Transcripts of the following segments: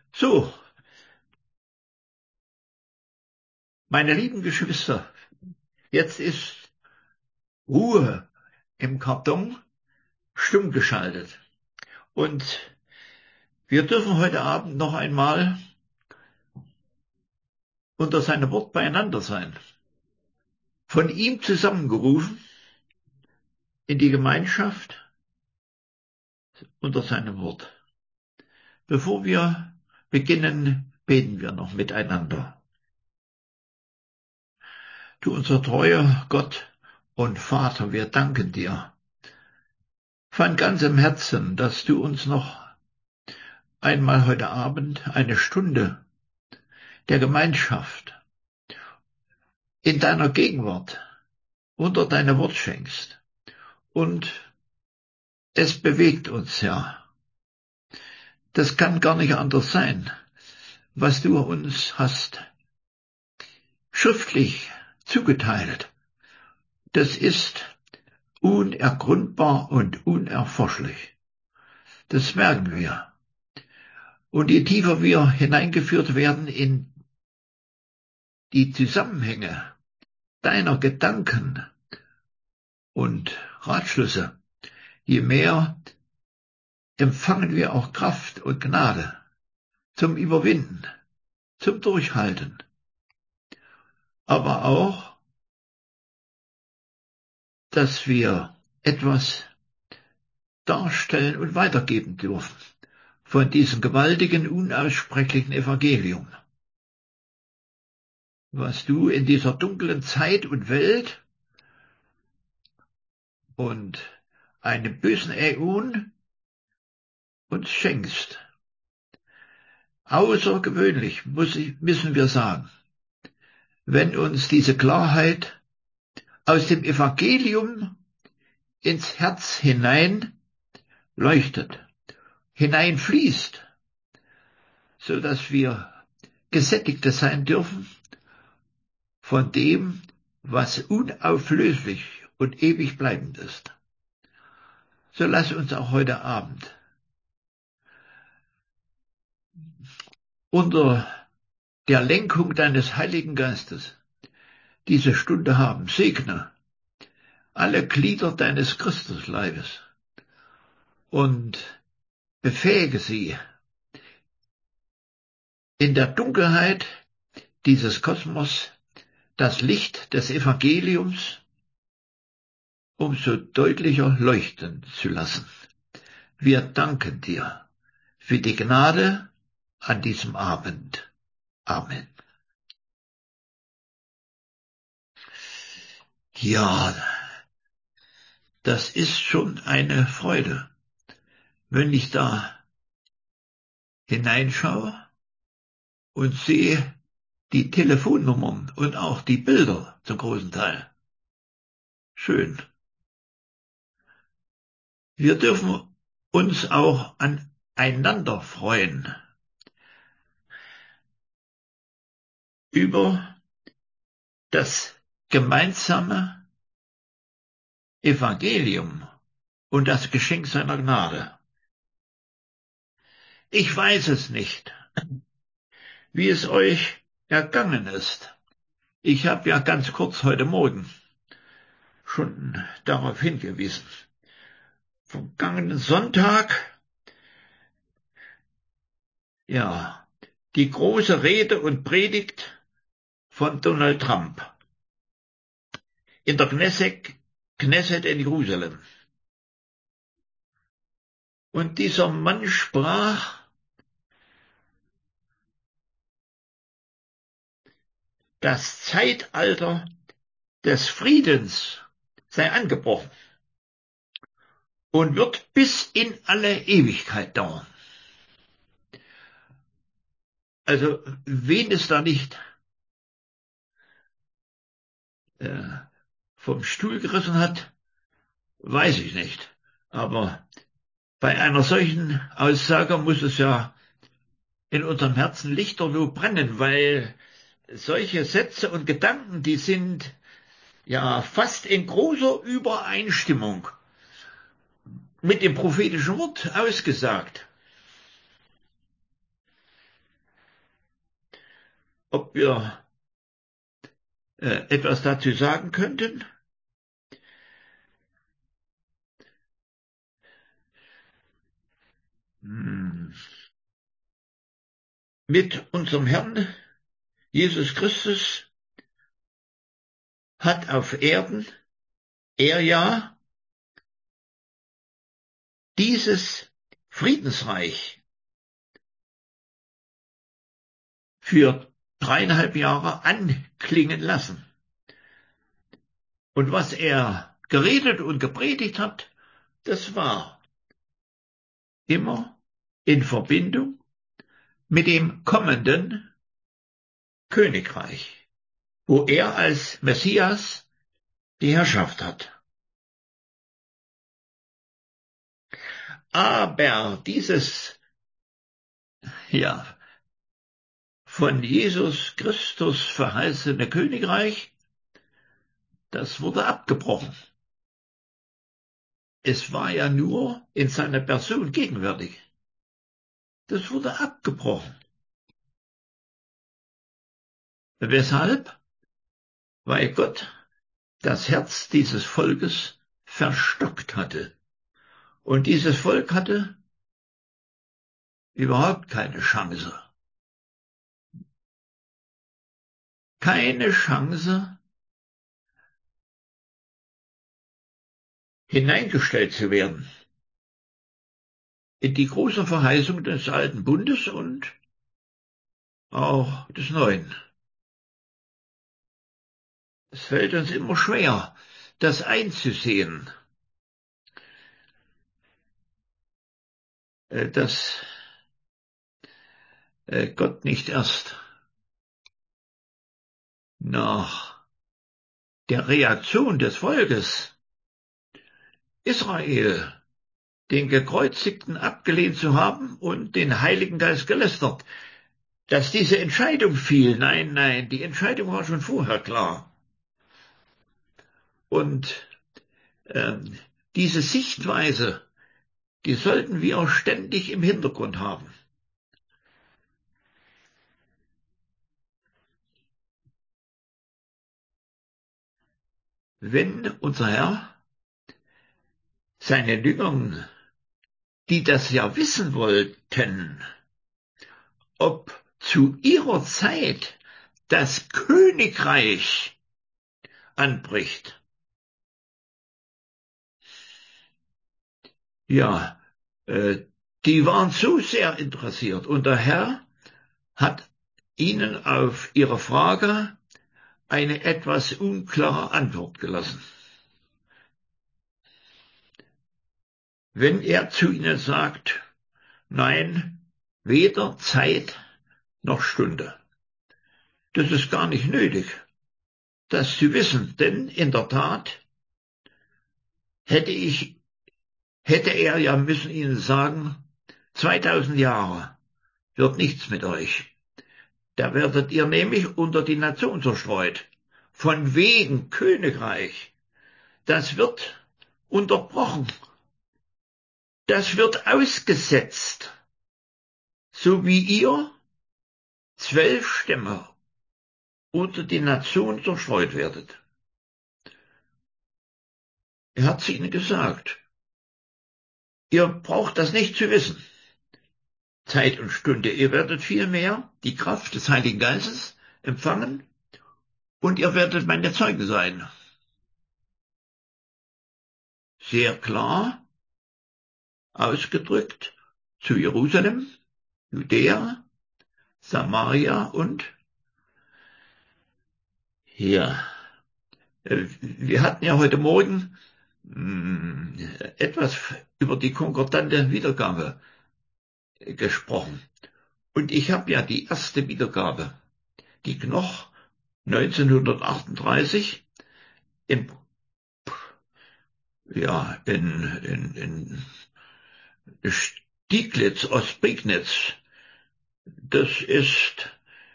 So, meine lieben Geschwister, jetzt ist Ruhe im Karton, stumm geschaltet. Und wir dürfen heute Abend noch einmal unter seinem Wort beieinander sein. Von ihm zusammengerufen in die Gemeinschaft unter seinem Wort. Bevor wir beginnen, beten wir noch miteinander. Du unser treuer Gott und Vater, wir danken dir von ganzem Herzen, dass du uns noch einmal heute Abend eine Stunde der Gemeinschaft in deiner Gegenwart unter deine Wort schenkst. Und es bewegt uns, Herr. Das kann gar nicht anders sein, was du uns hast schriftlich zugeteilt. Das ist unergründbar und unerforschlich. Das merken wir. Und je tiefer wir hineingeführt werden in die Zusammenhänge deiner Gedanken und Ratschlüsse, je mehr empfangen wir auch Kraft und Gnade zum Überwinden, zum Durchhalten, aber auch, dass wir etwas darstellen und weitergeben dürfen von diesem gewaltigen, unaussprechlichen Evangelium, was du in dieser dunklen Zeit und Welt und einem bösen Äon uns schenkst. Außergewöhnlich müssen wir sagen, wenn uns diese Klarheit aus dem Evangelium ins Herz hinein leuchtet, hineinfließt, so dass wir Gesättigte sein dürfen von dem, was unauflöslich und ewig bleibend ist. So lass uns auch heute Abend unter der Lenkung deines Heiligen Geistes diese Stunde haben. Segne alle Glieder deines Christusleibes und befähige sie, in der Dunkelheit dieses Kosmos das Licht des Evangeliums umso deutlicher leuchten zu lassen. Wir danken dir für die Gnade an diesem Abend. Amen. Ja, das ist schon eine Freude, wenn ich da hineinschaue und sehe die Telefonnummern und auch die Bilder zum großen Teil. Schön. Wir dürfen uns auch aneinander freuen über das gemeinsame Evangelium und das Geschenk seiner Gnade. Ich weiß es nicht, wie es euch ergangen ist. Ich habe ja ganz kurz heute Morgen schon darauf hingewiesen. Vergangenen Sonntag, ja, die große Rede und Predigt von Donald Trump in der Knesset in Jerusalem. Und dieser Mann sprach, das Zeitalter des Friedens sei angebrochen und wird bis in alle Ewigkeit dauern. Also, wen es da nicht vom Stuhl gerissen hat, weiß ich nicht. Aber bei einer solchen Aussage muss es ja in unserem Herzen lichterloh brennen, weil solche Sätze und Gedanken, die sind ja fast in großer Übereinstimmung mit dem prophetischen Wort ausgesagt. ob wir etwas dazu sagen könnten? Mit unserem Herrn Jesus Christus hat auf Erden er ja dieses Friedensreich für 3,5 Jahre anklingen lassen. Und was er geredet und gepredigt hat, das war immer in Verbindung mit dem kommenden Königreich, wo er als Messias die Herrschaft hat. Aber dieses, ja, von Jesus Christus verheißene Königreich, das wurde abgebrochen. Es war ja nur in seiner Person gegenwärtig. Das wurde abgebrochen. Weshalb? Weil Gott das Herz dieses Volkes verstockt hatte. Und dieses Volk hatte überhaupt keine Chance. Keine Chance, hineingestellt zu werden in die große Verheißung des alten Bundes und auch des neuen. Es fällt uns immer schwer, das einzusehen, dass Gott nicht erst nach der Reaktion des Volkes Israel, den Gekreuzigten abgelehnt zu haben und den Heiligen Geist gelästert, dass diese Entscheidung fiel. Nein, nein, die Entscheidung war schon vorher klar. Und diese Sichtweise, die sollten wir auch ständig im Hintergrund haben. Wenn unser Herr seinen Jüngern, die das ja wissen wollten, ob zu ihrer Zeit das Königreich anbricht, ja, die waren so sehr interessiert und der Herr hat ihnen auf ihre Frage eine etwas unklare Antwort gelassen. Wenn er zu ihnen sagt, nein, weder Zeit noch Stunde. Das ist gar nicht nötig, das zu wissen, denn in der Tat hätte er ja müssen ihnen sagen, 2000 Jahre wird nichts mit euch. Da werdet ihr nämlich unter die Nation zerstreut. Von wegen Königreich. Das wird unterbrochen. Das wird ausgesetzt. So wie ihr 12 Stämme unter die Nation zerstreut werdet. Er hat es ihnen gesagt. Ihr braucht das nicht zu wissen. Zeit und Stunde. Ihr werdet vielmehr die Kraft des Heiligen Geistes empfangen und ihr werdet meine Zeugen sein. Sehr klar ausgedrückt zu Jerusalem, Judäa, Samaria und hier. Wir hatten ja heute Morgen etwas über die konkordante Wiedergabe gesprochen. Und ich habe ja die erste Wiedergabe, die Knoch 1938 in Stieglitz, Ostprignitz, das ist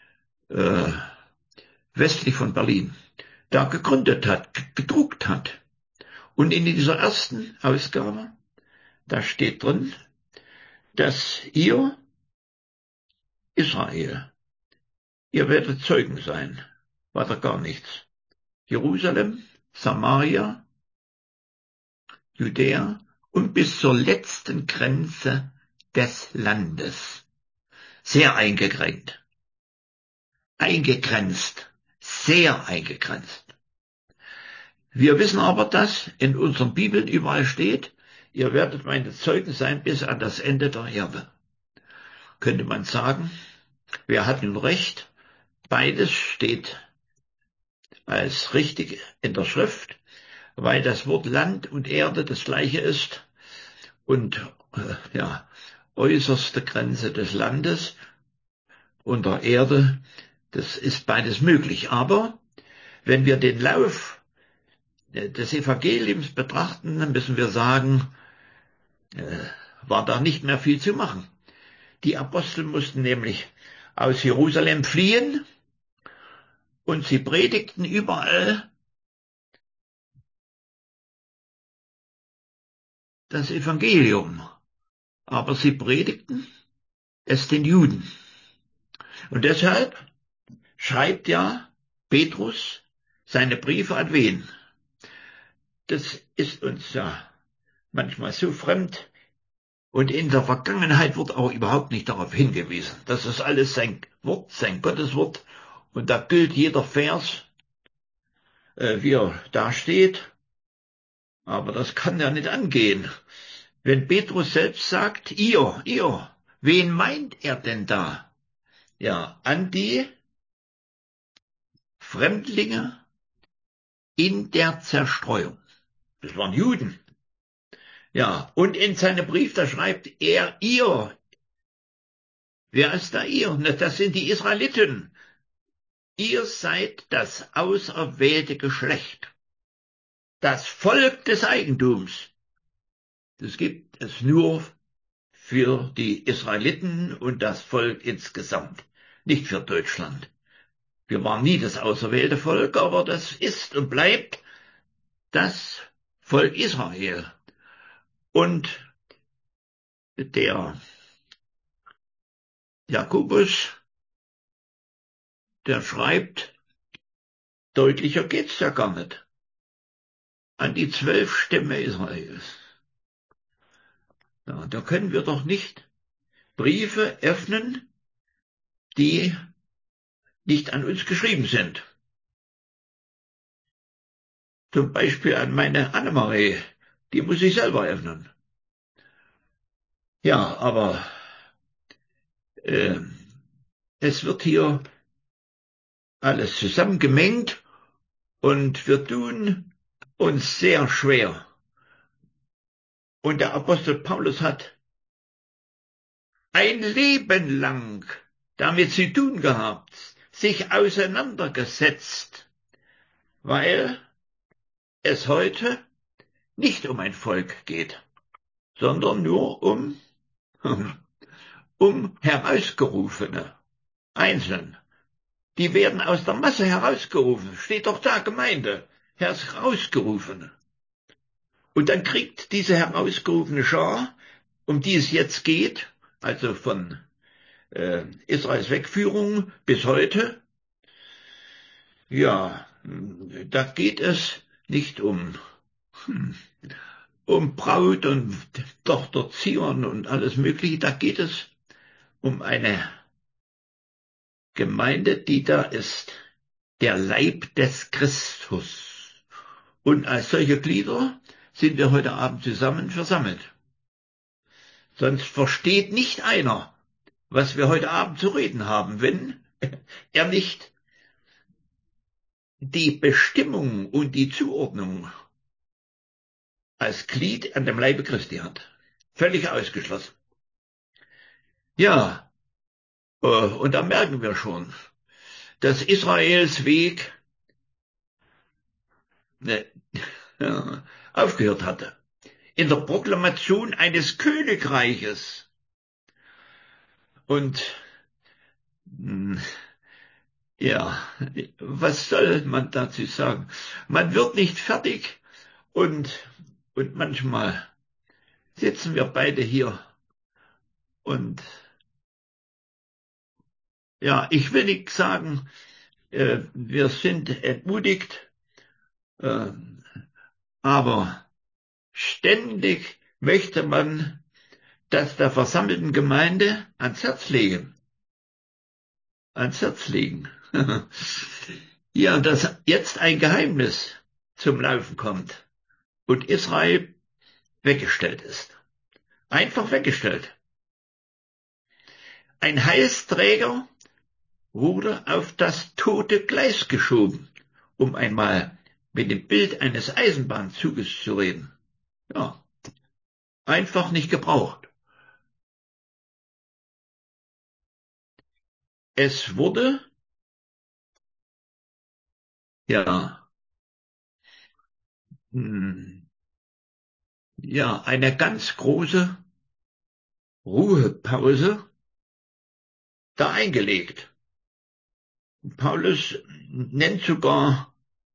westlich von Berlin, da gegründet hat, gedruckt hat. Und in dieser ersten Ausgabe, da steht drin, dass ihr, Israel, ihr werdet Zeugen sein. Weiter gar nichts. Jerusalem, Samaria, Judäa und bis zur letzten Grenze des Landes. Sehr eingegrenzt. Eingegrenzt. Sehr eingegrenzt. Wir wissen aber, dass in unseren Bibeln überall steht, ihr werdet meine Zeugen sein bis an das Ende der Erde. Könnte man sagen, wer hat nun recht? Beides steht als richtig in der Schrift, weil das Wort Land und Erde das gleiche ist und äußerste Grenze des Landes und der Erde, das ist beides möglich. Aber wenn wir den Lauf des Evangeliums betrachten, dann müssen wir sagen, war da nicht mehr viel zu machen. Die Apostel mussten nämlich aus Jerusalem fliehen und sie predigten überall das Evangelium. Aber sie predigten es den Juden. Und deshalb schreibt ja Petrus seine Briefe an wen? Das ist uns ja manchmal so fremd. Und in der Vergangenheit wird auch überhaupt nicht darauf hingewiesen. Das ist alles sein Wort, sein Gotteswort. Und da gilt jeder Vers, wie er da steht. Aber das kann ja nicht angehen. Wenn Petrus selbst sagt, ihr, wen meint er denn da? Ja, an die Fremdlinge in der Zerstreuung. Das waren Juden. Ja, und in seinem Brief, da schreibt er, ihr. Wer ist da ihr? Na, das sind die Israeliten. Ihr seid das auserwählte Geschlecht, das Volk des Eigentums. Das gibt es nur für die Israeliten und das Volk insgesamt, nicht für Deutschland. Wir waren nie das auserwählte Volk, aber das ist und bleibt das Volk Israel. Und der Jakobus, der schreibt, deutlicher geht's ja gar nicht, an die 12 Stämme Israels. Ja, da können wir doch nicht Briefe öffnen, die nicht an uns geschrieben sind. Zum Beispiel an meine Annemarie, die muss ich selber öffnen. Ja, aber es wird hier alles zusammengemengt und wir tun uns sehr schwer. Und der Apostel Paulus hat ein Leben lang damit zu tun gehabt, sich auseinandergesetzt, weil es heute nicht um ein Volk geht, sondern nur um Herausgerufene, einzeln. Die werden aus der Masse herausgerufen. Steht doch da Gemeinde, herausgerufen. Und dann kriegt diese herausgerufene Schar, um die es jetzt geht, also von Israels Wegführung bis heute, ja, da geht es nicht um Braut und Tochter Zion und alles Mögliche, da geht es um eine Gemeinde, die da ist, der Leib des Christus. Und als solche Glieder sind wir heute Abend zusammen versammelt. Sonst versteht nicht einer, was wir heute Abend zu reden haben, wenn er nicht die Bestimmung und die Zuordnung als Glied an dem Leibe Christi hat. Völlig ausgeschlossen. Ja, und da merken wir schon, dass Israels Weg aufgehört hatte. In der Proklamation eines Königreiches. Und ja, was soll man dazu sagen? Man wird nicht fertig und manchmal sitzen wir beide hier und Ja, ich will nicht sagen, wir sind entmutigt, äh, aber ständig möchte man das der versammelten Gemeinde ans Herz legen. Ans Herz legen. Ja, dass jetzt ein Geheimnis zum Laufen kommt und Israel weggestellt ist. Einfach weggestellt. Ein Heilsträger wurde auf das tote Gleis geschoben, um einmal mit dem Bild eines Eisenbahnzuges zu reden. Ja, einfach nicht gebraucht. Es wurde, ja, hm, ja, eine ganz große Ruhepause da eingelegt. Paulus nennt sogar,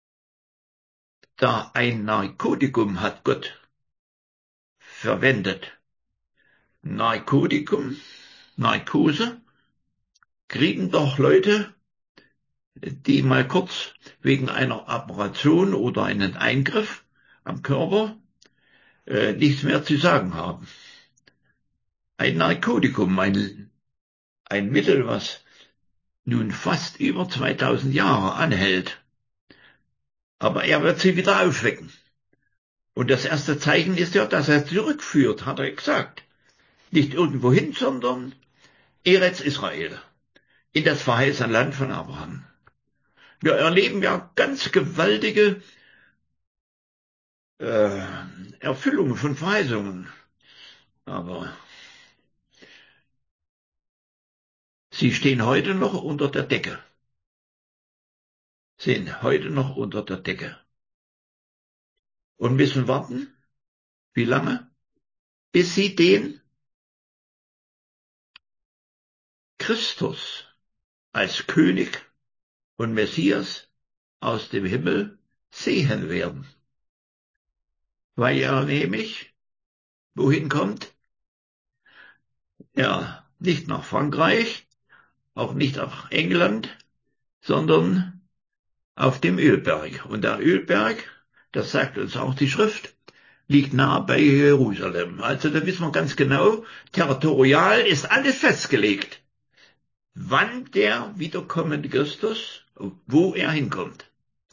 da ein Narkotikum hat Gott verwendet. Narkotikum, Narkose, kriegen doch Leute, die mal kurz wegen einer Operation oder einen Eingriff am Körper nichts mehr zu sagen haben. Ein Narkotikum, ein Mittel, was nun fast über 2000 Jahre anhält. Aber er wird sie wieder aufwecken. Und das erste Zeichen ist ja, dass er zurückführt, hat er gesagt. Nicht irgendwo hin, sondern Eretz Israel, in das verheißene Land von Abraham. Wir erleben ja ganz gewaltige äh, Erfüllungen von Verheißungen. Aber sie stehen heute noch unter der Decke. Sind heute noch unter der Decke. Und müssen warten. Wie lange? Bis sie den Christus als König und Messias aus dem Himmel sehen werden. Weil er nämlich, wohin kommt? Ja, nicht nach Frankreich, auch nicht nach England, sondern auf dem Ölberg. Und der Ölberg, das sagt uns auch die Schrift, liegt nah bei Jerusalem. Also da wissen wir ganz genau, territorial ist alles festgelegt, wann der wiederkommende Christus, wo er hinkommt.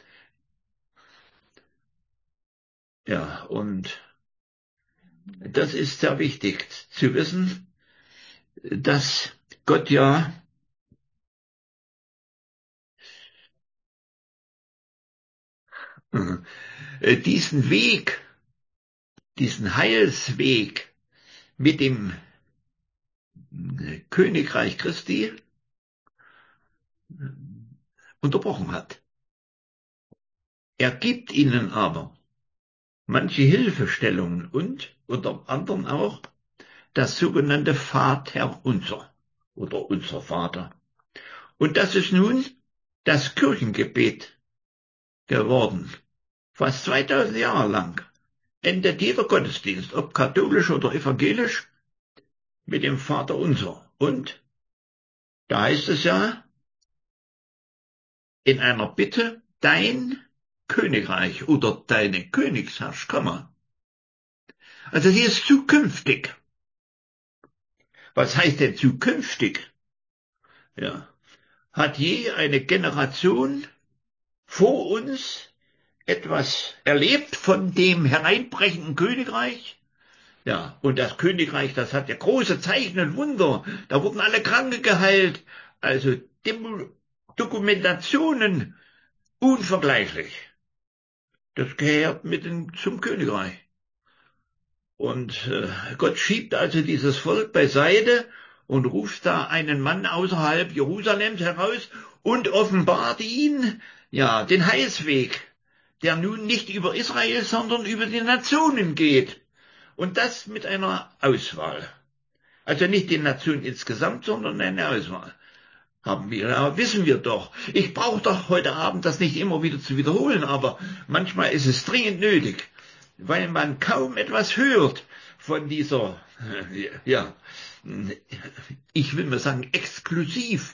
Ja, und das ist sehr wichtig zu wissen, dass Gott ja diesen Weg, diesen Heilsweg mit dem Königreich Christi unterbrochen hat. Er gibt ihnen aber manche Hilfestellungen und unter anderem auch das sogenannte Vaterunser oder unser Vater. Und das ist nun das Kirchengebet geworden. Fast 2000 Jahre lang endet jeder Gottesdienst, ob katholisch oder evangelisch, mit dem Vaterunser. Und da heißt es ja in einer Bitte, dein Königreich oder deine Königsherrschaft komme. Also sie ist zukünftig. Was heißt denn zukünftig? Ja. Hat je eine Generation vor uns etwas erlebt von dem hereinbrechenden Königreich? Ja, und das Königreich, das hat ja große Zeichen und Wunder. Da wurden alle Kranke geheilt. Also Dokumentationen unvergleichlich. Das gehört mitten zum Königreich. Und Gott schiebt also dieses Volk beiseite und ruft da einen Mann außerhalb Jerusalems heraus und offenbart ihn, ja, den Heilsweg, der nun nicht über Israel, sondern über die Nationen geht. Und das mit einer Auswahl. Also nicht die Nation insgesamt, sondern eine Auswahl. Wissen wir doch. Ich brauche doch heute Abend das nicht immer wieder zu wiederholen, aber manchmal ist es dringend nötig, weil man kaum etwas hört von dieser, ja, ich will mal sagen, exklusiv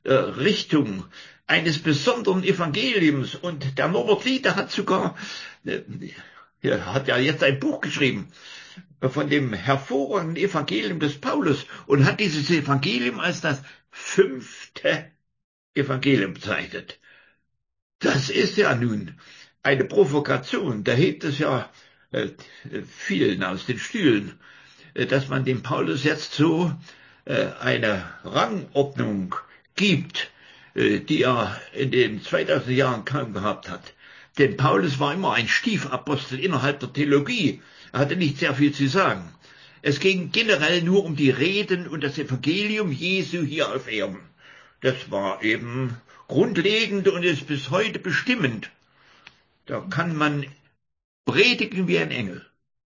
Richtung eines besonderen Evangeliums. Und der Norbert Liede hat sogar, er hat ja jetzt ein Buch geschrieben von dem hervorragenden Evangelium des Paulus und hat dieses Evangelium als das 5. Evangelium bezeichnet. Das ist ja nun eine Provokation. Da hebt es ja vielen aus den Stühlen, dass man dem Paulus jetzt so eine Rangordnung gibt, die er in den 2000 Jahren kaum gehabt hat. Denn Paulus war immer ein Stiefapostel innerhalb der Theologie. Er hatte nicht sehr viel zu sagen. Es ging generell nur um die Reden und das Evangelium Jesu hier auf Erden. Das war eben grundlegend und ist bis heute bestimmend. Da kann man predigen wie ein Engel.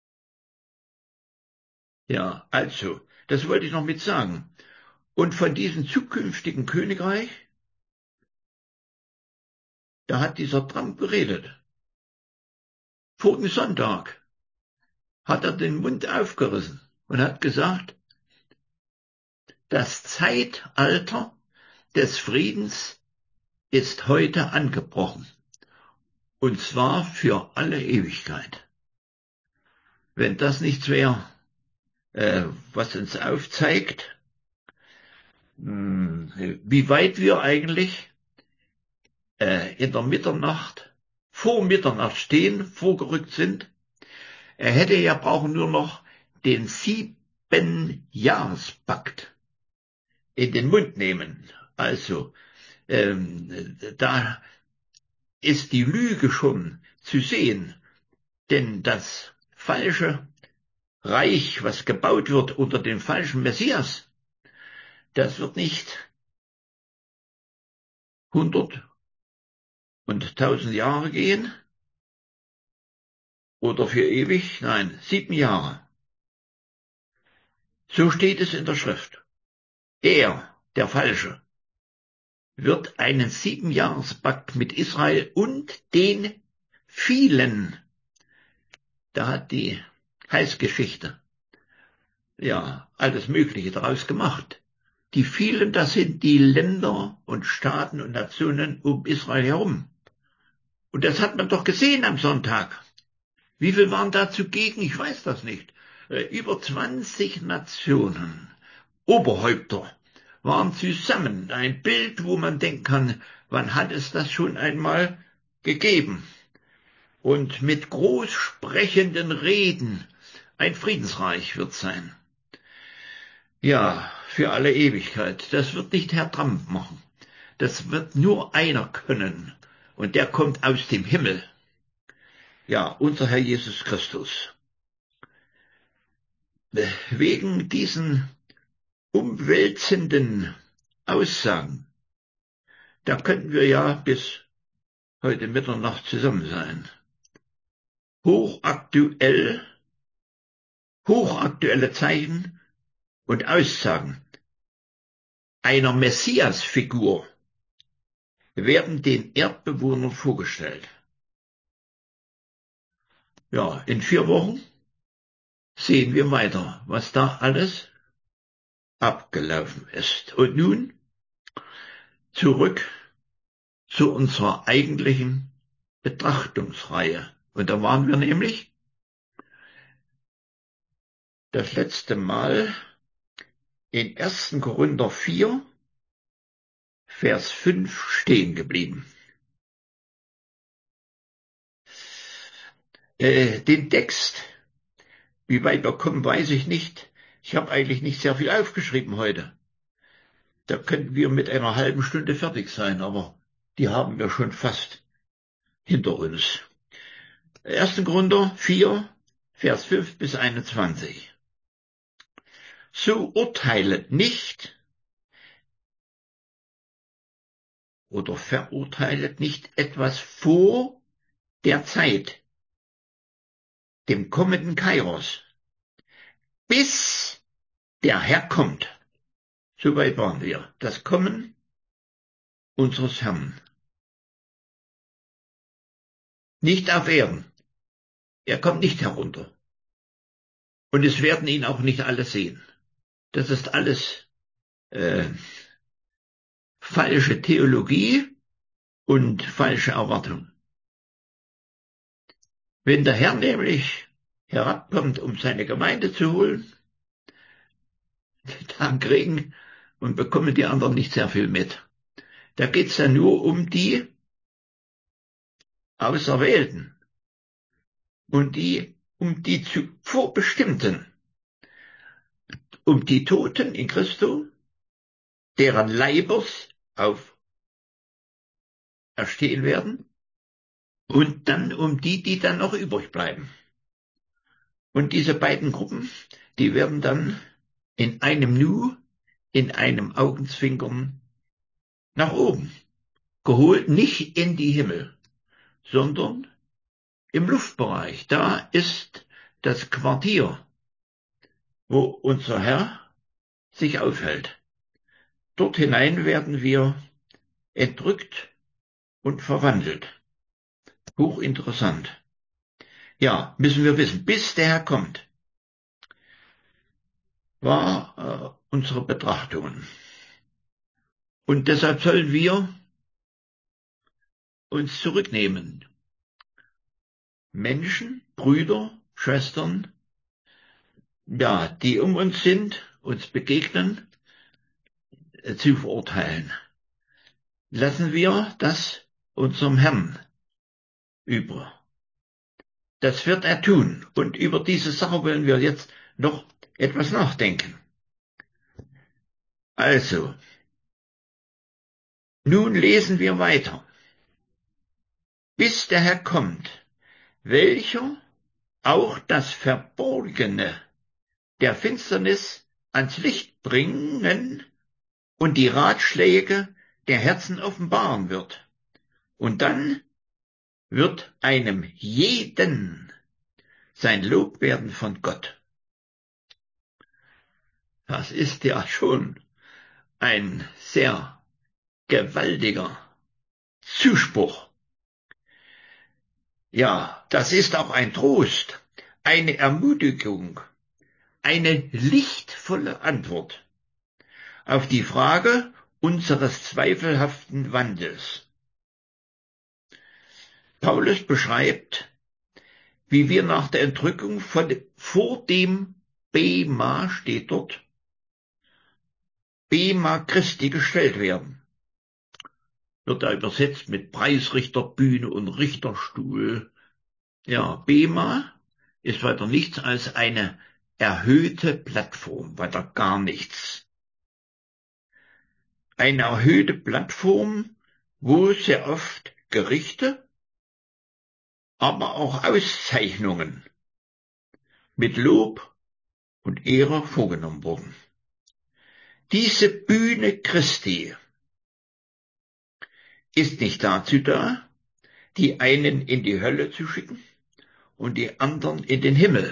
Ja, also, das wollte ich noch mit sagen. Und von diesem zukünftigen Königreich, da hat dieser Trump geredet. Vorigen Sonntag hat er den Mund aufgerissen und hat gesagt, das Zeitalter des Friedens ist heute angebrochen. Und zwar für alle Ewigkeit. Wenn das nichts wäre, was uns aufzeigt, wie weit wir eigentlich in der Mitternacht, vor Mitternacht stehen, vorgerückt sind. Er hätte ja brauchen nur noch den 7-Jahrespakt in den Mund nehmen. Also, da ist die Lüge schon zu sehen, denn das falsche Reich, was gebaut wird unter dem falschen Messias, das wird nicht 100 und 1000 Jahre gehen oder für ewig, nein, 7 Jahre. So steht es in der Schrift. Er, der Falsche, wird einen 7-Jahrespakt mit Israel und den vielen, da hat die Heilsgeschichte ja alles Mögliche daraus gemacht. Die vielen, das sind die Länder und Staaten und Nationen um Israel herum. Und das hat man doch gesehen am Sonntag. Wie viel waren da zugegen? Ich weiß das nicht. Über 20 Nationen, Oberhäupter, waren zusammen. Ein Bild, wo man denken kann, wann hat es das schon einmal gegeben? Und mit groß sprechenden Reden, ein Friedensreich wird sein. Ja, für alle Ewigkeit. Das wird nicht Herr Trump machen. Das wird nur einer können. Und der kommt aus dem Himmel. Ja, unser Herr Jesus Christus. Wegen diesen umwälzenden Aussagen, da könnten wir ja bis heute Mitternacht zusammen sein. Hochaktuelle Zeichen und Aussagen einer Messiasfigur werden den Erdbewohnern vorgestellt. Ja, in 4 Wochen sehen wir weiter, was da alles abgelaufen ist. Und nun zurück zu unserer eigentlichen Betrachtungsreihe. Und da waren wir nämlich das letzte Mal in 1. Korinther 4, Vers 5 stehen geblieben. Den Text, wie weit wir kommen, weiß ich nicht. Ich habe eigentlich nicht sehr viel aufgeschrieben heute. Da könnten wir mit einer halben Stunde fertig sein, aber die haben wir schon fast hinter uns. 1. Korinther 4, Vers 5 bis 21. So urteilet nicht oder verurteilet nicht etwas vor der Zeit, dem kommenden Kairos, bis der Herr kommt. Soweit waren wir. Das Kommen unseres Herrn. Nicht auf Erden. Er kommt nicht herunter. Und es werden ihn auch nicht alle sehen. Das ist alles falsche Theologie und falsche Erwartung. Wenn der Herr nämlich herabkommt, um seine Gemeinde zu holen, dann kriegen und bekommen die anderen nicht sehr viel mit. Da geht's ja nur um die Auserwählten und um die zuvor Bestimmten, um die Toten in Christo, deren Leibers auferstehen werden, und dann um die dann noch übrig bleiben. Und diese beiden Gruppen, die werden dann in einem Nu, in einem Augenzwinkern nach oben geholt, nicht in die Himmel, sondern im Luftbereich. Da ist das Quartier, wo unser Herr sich aufhält. Dort hinein werden wir entrückt und verwandelt. Hochinteressant. Ja, müssen wir wissen, bis der Herr kommt, war unsere Betrachtungen. Und deshalb sollen wir uns zurücknehmen. Menschen, Brüder, Schwestern, ja, die um uns sind, uns begegnen, zu verurteilen. Lassen wir das unserem Herrn über. Das wird er tun. Und über diese Sache wollen wir jetzt noch etwas nachdenken. Also, nun lesen wir weiter. Bis der Herr kommt, welcher auch das Verborgene der Finsternis ans Licht bringen und die Ratschläge der Herzen offenbaren wird. Und dann wird einem jeden sein Lob werden von Gott. Das ist ja schon ein sehr gewaltiger Zuspruch. Ja, das ist auch ein Trost, eine Ermutigung, eine lichtvolle Antwort auf die Frage unseres zweifelhaften Wandels. Paulus beschreibt, wie wir nach der Entrückung vor dem Bema, steht dort, Bema Christi gestellt werden. Wird da übersetzt mit Preisrichterbühne und Richterstuhl. Ja, Bema ist weiter nichts als eine erhöhte Plattform, weiter gar nichts. Eine erhöhte Plattform, wo sehr oft Gerichte, aber auch Auszeichnungen mit Lob und Ehre vorgenommen wurden. Diese Bühne Christi ist nicht dazu da, die einen in die Hölle zu schicken und die anderen in den Himmel.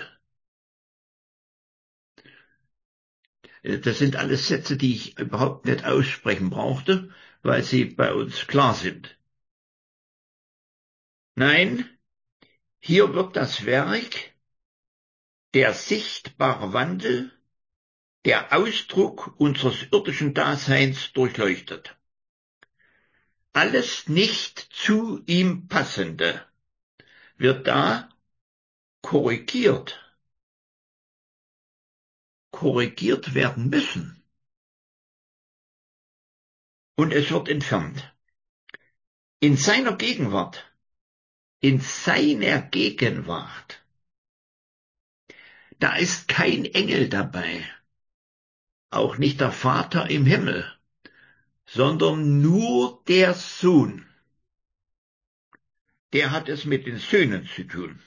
Das sind alles Sätze, die ich überhaupt nicht aussprechen brauchte, weil sie bei uns klar sind. Nein, hier wird das Werk, der sichtbare Wandel, der Ausdruck unseres irdischen Daseins durchleuchtet. Alles nicht zu ihm Passende wird da korrigiert werden müssen. Und es wird entfernt. In seiner Gegenwart, da ist kein Engel dabei, auch nicht der Vater im Himmel, sondern nur der Sohn. Der hat es mit den Söhnen zu tun.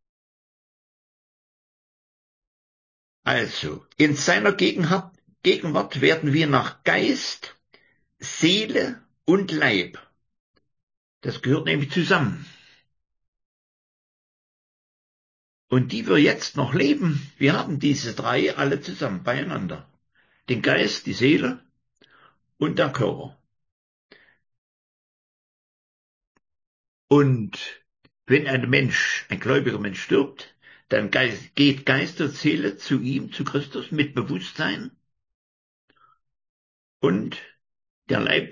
Also, in seiner Gegenwart werden wir nach Geist, Seele und Leib. Das gehört nämlich zusammen. Und die wir jetzt noch leben, wir haben diese drei alle zusammen beieinander. Den Geist, die Seele und der Körper. Und wenn ein gläubiger Mensch stirbt, dann geht Geist und Seele zu ihm, zu Christus, mit Bewusstsein. Und Der Leib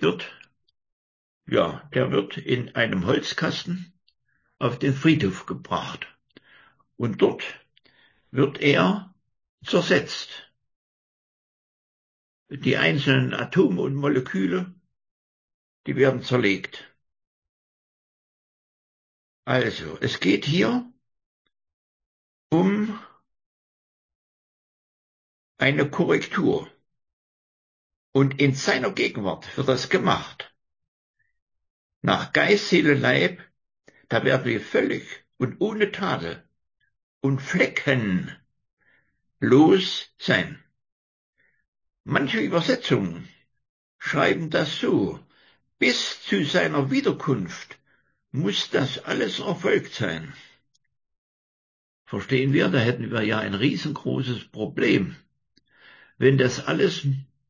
der wird in einem Holzkasten auf den Friedhof gebracht. Und dort wird er zersetzt. Die einzelnen Atome und Moleküle, die werden zerlegt. Also, es geht hier um eine Korrektur. Und in seiner Gegenwart wird das gemacht. Nach Geist, Seele, Leib, da werden wir völlig und ohne Tadel und fleckenlos sein. Manche Übersetzungen schreiben das so: Bis zu seiner Wiederkunft muss das alles erfolgt sein. Verstehen wir? Da hätten wir ja ein riesengroßes Problem, wenn das alles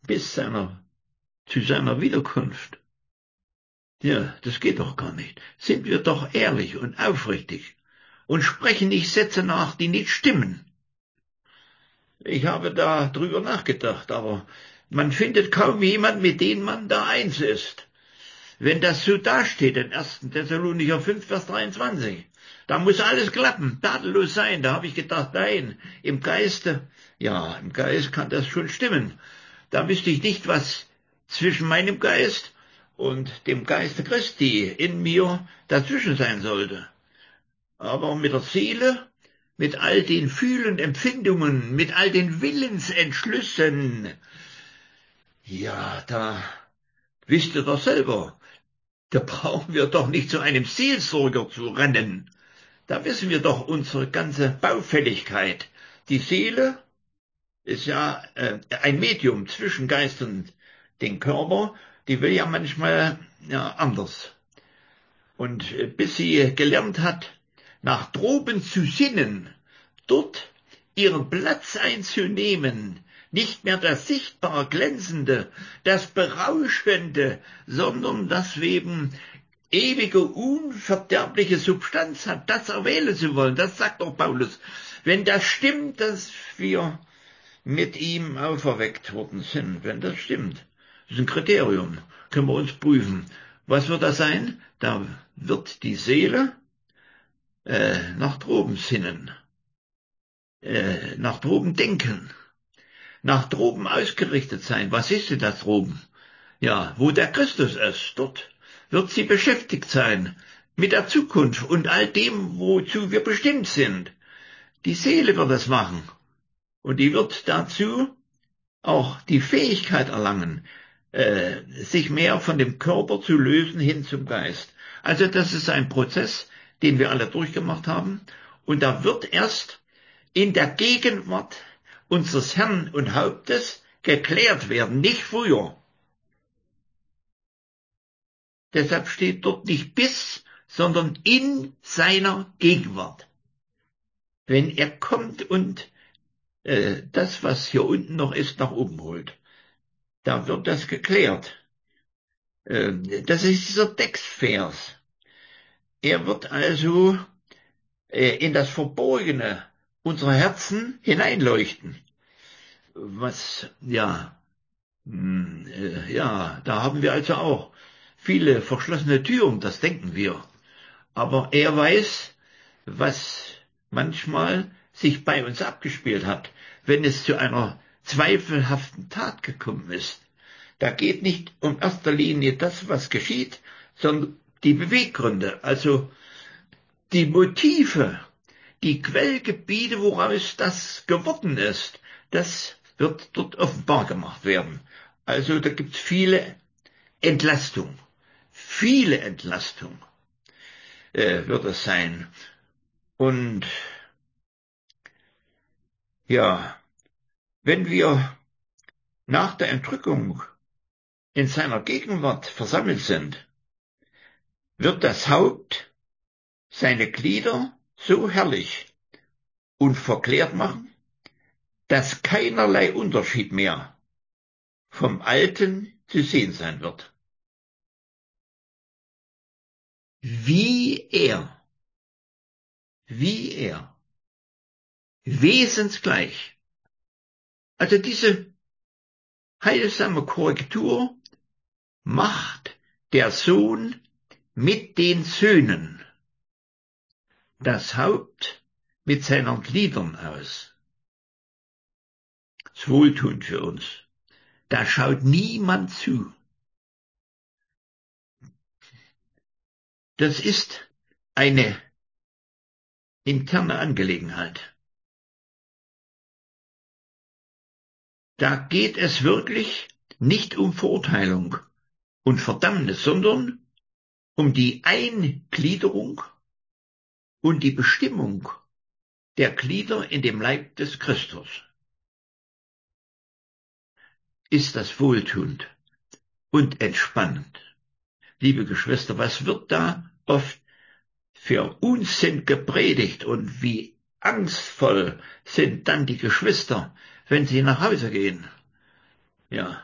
zu seiner Wiederkunft. Ja, das geht doch gar nicht. Sind wir doch ehrlich und aufrichtig und sprechen nicht Sätze nach, die nicht stimmen. Ich habe da drüber nachgedacht, aber man findet kaum jemand, mit dem man da eins ist. Wenn das so dasteht in 1. Thessalonicher 5, Vers 23, da muss alles klappen, tadellos sein. Da habe ich gedacht, nein, im Geist kann das schon stimmen. Da wüsste ich nicht, was zwischen meinem Geist und dem Geiste Christi in mir dazwischen sein sollte. Aber mit der Seele, mit all den Fühlen, Empfindungen, mit all den Willensentschlüssen, ja, da wisst ihr doch selber, da brauchen wir doch nicht zu einem Seelsorger zu rennen. Da wissen wir doch unsere ganze Baufälligkeit. Die Seele ist ja ein Medium zwischen Geist und den Körper. Die will ja manchmal anders. Und bis sie gelernt hat, nach droben zu sinnen, dort ihren Platz einzunehmen, nicht mehr das sichtbar Glänzende, das Berauschende, sondern das eben ewige, unverderbliche Substanz hat, das erwählen zu wollen. Das sagt doch Paulus. Wenn das stimmt, dass wir mit ihm auferweckt worden sind, wenn das stimmt, das ist ein Kriterium, können wir uns prüfen. Was wird das sein? Da wird die Seele nach droben sinnen, nach droben denken, nach droben ausgerichtet sein. Was ist denn das droben? Ja, wo der Christus ist, dort wird sie beschäftigt sein mit der Zukunft und all dem, wozu wir bestimmt sind. Die Seele wird das machen und die wird dazu auch die Fähigkeit erlangen, sich mehr von dem Körper zu lösen hin zum Geist. Also das ist ein Prozess, den wir alle durchgemacht haben. Und da wird erst in der Gegenwart unseres Herrn und Hauptes geklärt werden, nicht früher. Deshalb steht dort nicht bis, sondern in seiner Gegenwart. Wenn er kommt und das, was hier unten noch ist, nach oben holt, da wird das geklärt. Das ist dieser Textvers. Er wird also in das Verborgene unserer Herzen hineinleuchten. Da haben wir also auch viele verschlossene Türen, das denken wir. Aber er weiß, was manchmal sich bei uns abgespielt hat, wenn es zu einer zweifelhaften Tat gekommen ist. Da geht nicht um erster Linie das, was geschieht, sondern die Beweggründe, also die Motive, die Quellgebiete, woraus das geworden ist, das wird dort offenbar gemacht werden. Also da gibt es viele Entlastung wird es sein. Und ja, wenn wir nach der Entrückung in seiner Gegenwart versammelt sind, wird das Haupt seine Glieder so herrlich und verklärt machen, dass keinerlei Unterschied mehr vom Alten zu sehen sein wird. Wie er, wesensgleich. Also diese heilsame Korrektur macht der Sohn mit den Söhnen das Haupt mit seinen Gliedern aus. Das ist wohltuend für uns. Da schaut niemand zu. Das ist eine interne Angelegenheit. Da geht es wirklich nicht um Verurteilung und Verdammnis, sondern um die Eingliederung und die Bestimmung der Glieder in dem Leib des Christus. Ist das wohltuend und entspannend. Liebe Geschwister, was wird da oft für Unsinn gepredigt und wie angstvoll sind dann die Geschwister, wenn sie nach Hause gehen. Ja,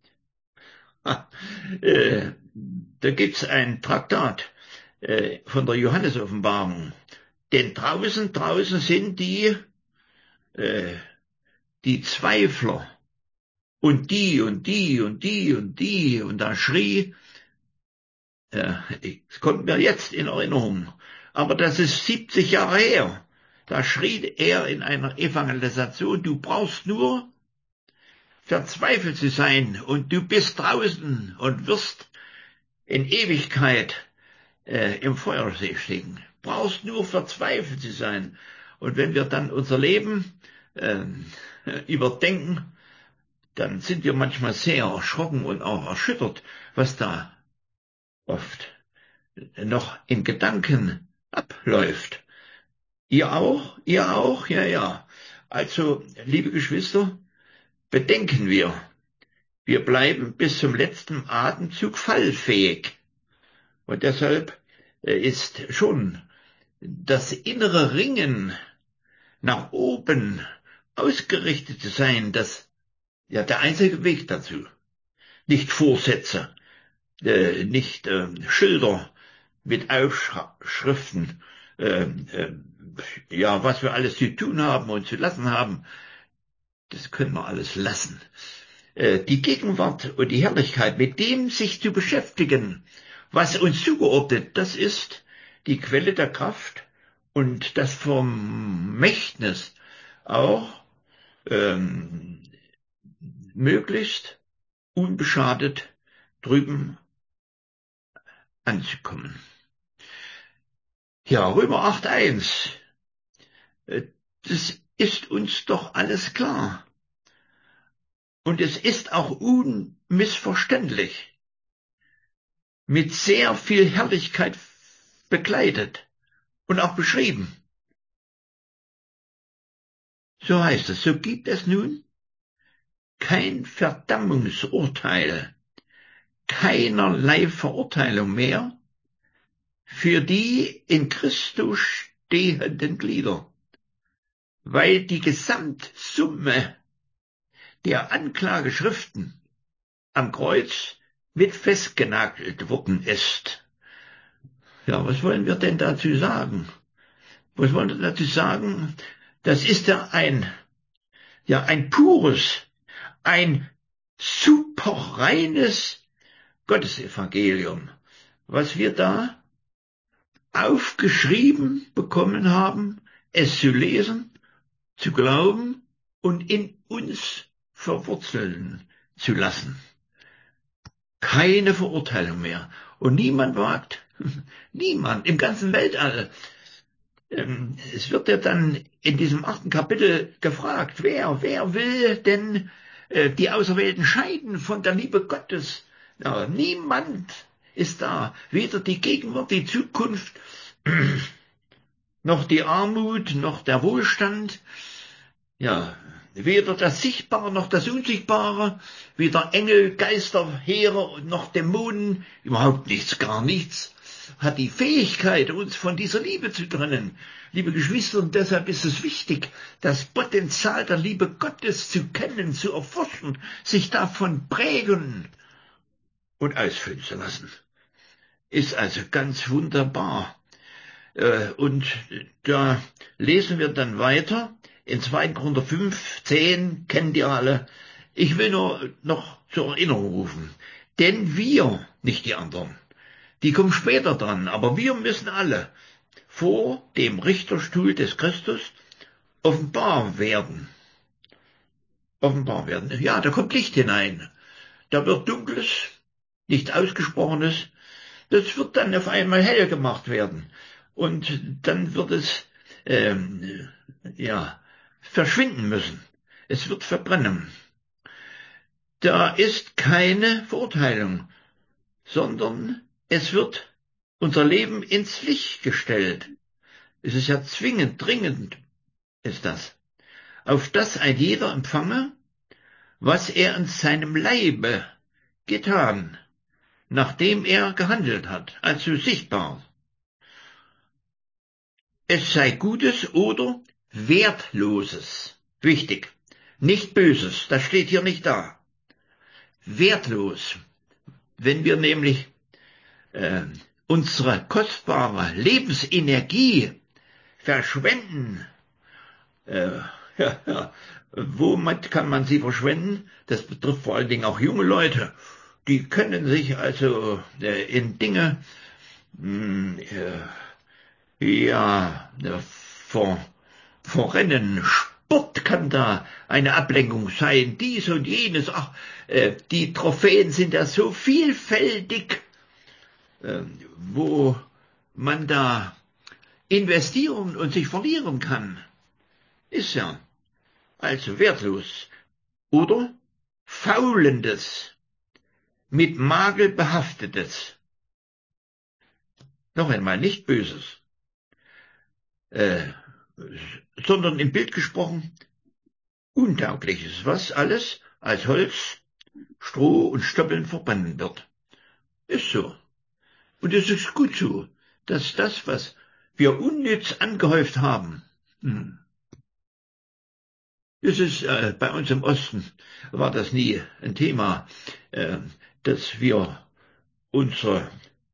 da gibt's ein Traktat von der Johannesoffenbarung. Denn draußen sind die Zweifler und die und die und die und die. Und da schrie, es kommt mir jetzt in Erinnerung, aber das ist 70 Jahre her. Da schrie er in einer Evangelisation, du brauchst nur verzweifelt zu sein und du bist draußen und wirst in Ewigkeit im Feuersee stecken. Brauchst nur verzweifelt zu sein. Und wenn wir dann unser Leben überdenken, dann sind wir manchmal sehr erschrocken und auch erschüttert, was da oft noch in Gedanken abläuft. Ihr auch? Ihr auch? Ja, ja. Also, liebe Geschwister, bedenken wir bleiben bis zum letzten Atemzug fallfähig. Und deshalb ist schon das innere Ringen nach oben ausgerichtet zu sein, das ja der einzige Weg dazu. Nicht Vorsätze, nicht Schilder mit Aufschriften, ja, was wir alles zu tun haben und zu lassen haben, das können wir alles lassen. Die Gegenwart und die Herrlichkeit, mit dem sich zu beschäftigen, was uns zugeordnet, das ist die Quelle der Kraft und das Vermächtnis auch möglichst unbeschadet drüben anzukommen. Ja, Römer 8,1. Das ist uns doch alles klar. Und es ist auch unmissverständlich, mit sehr viel Herrlichkeit bekleidet und auch beschrieben. So heißt es, so gibt es nun kein Verdammungsurteil, keinerlei Verurteilung mehr für die in Christus stehenden Glieder, weil die Gesamtsumme der Anklageschriften am Kreuz mit festgenagelt worden ist. Ja, was wollen wir denn dazu sagen? Was wollen wir dazu sagen? Das ist ja ein pures, ein superreines Gottesevangelium, was wir da aufgeschrieben bekommen haben, es zu lesen, zu glauben und in uns verwurzeln zu lassen. Keine Verurteilung mehr. Und niemand wagt, niemand im ganzen Weltall. Es wird ja dann in diesem 8. Kapitel gefragt, wer will denn die Auserwählten scheiden von der Liebe Gottes? Ja, niemand ist da. Weder die Gegenwart, die Zukunft, noch die Armut, noch der Wohlstand. Ja, weder das Sichtbare noch das Unsichtbare, weder Engel, Geister, Heere noch Dämonen, überhaupt nichts, gar nichts, hat die Fähigkeit, uns von dieser Liebe zu trennen. Liebe Geschwister, und deshalb ist es wichtig, das Potenzial der Liebe Gottes zu kennen, zu erforschen, sich davon prägen und ausfüllen zu lassen. Ist also ganz wunderbar. Und da lesen wir dann weiter in 2. Korinther 5, 10, kennt ihr alle. Ich will nur noch zur Erinnerung rufen. Denn wir, nicht die anderen, die kommen später dran, aber wir müssen alle vor dem Richterstuhl des Christus offenbar werden. Offenbar werden. Ja, da kommt Licht hinein. Da wird Dunkles, nicht Ausgesprochenes, das wird dann auf einmal hell gemacht werden. Und dann wird es, ja, verschwinden müssen. Es wird verbrennen. Da ist keine Verurteilung, sondern es wird unser Leben ins Licht gestellt. Es ist ja zwingend, dringend ist das, auf das ein jeder empfange, was er in seinem Leibe getan, nachdem er gehandelt hat, also sichtbar. Es sei Gutes oder Wertloses. Wichtig. Nicht Böses, das steht hier nicht da. Wertlos. Wenn wir nämlich unsere kostbare Lebensenergie verschwenden, womit kann man sie verschwenden? Das betrifft vor allen Dingen auch junge Leute. Die können sich also in Dinge verrennen. Sport kann da eine Ablenkung sein, dies und jenes. Ach, die Trophäen sind ja so vielfältig, wo man da investieren und sich verlieren kann. Ist ja also wertlos. Oder faulendes, mit Makel behaftetes. Noch einmal, nicht Böses, sondern im Bild gesprochen, Untaugliches, was alles als Holz, Stroh und Stoppeln verbrennen wird. Ist so. Und es ist gut so, dass das, was wir unnütz angehäuft haben, das ist bei uns im Osten, war das nie ein Thema, dass wir unsere,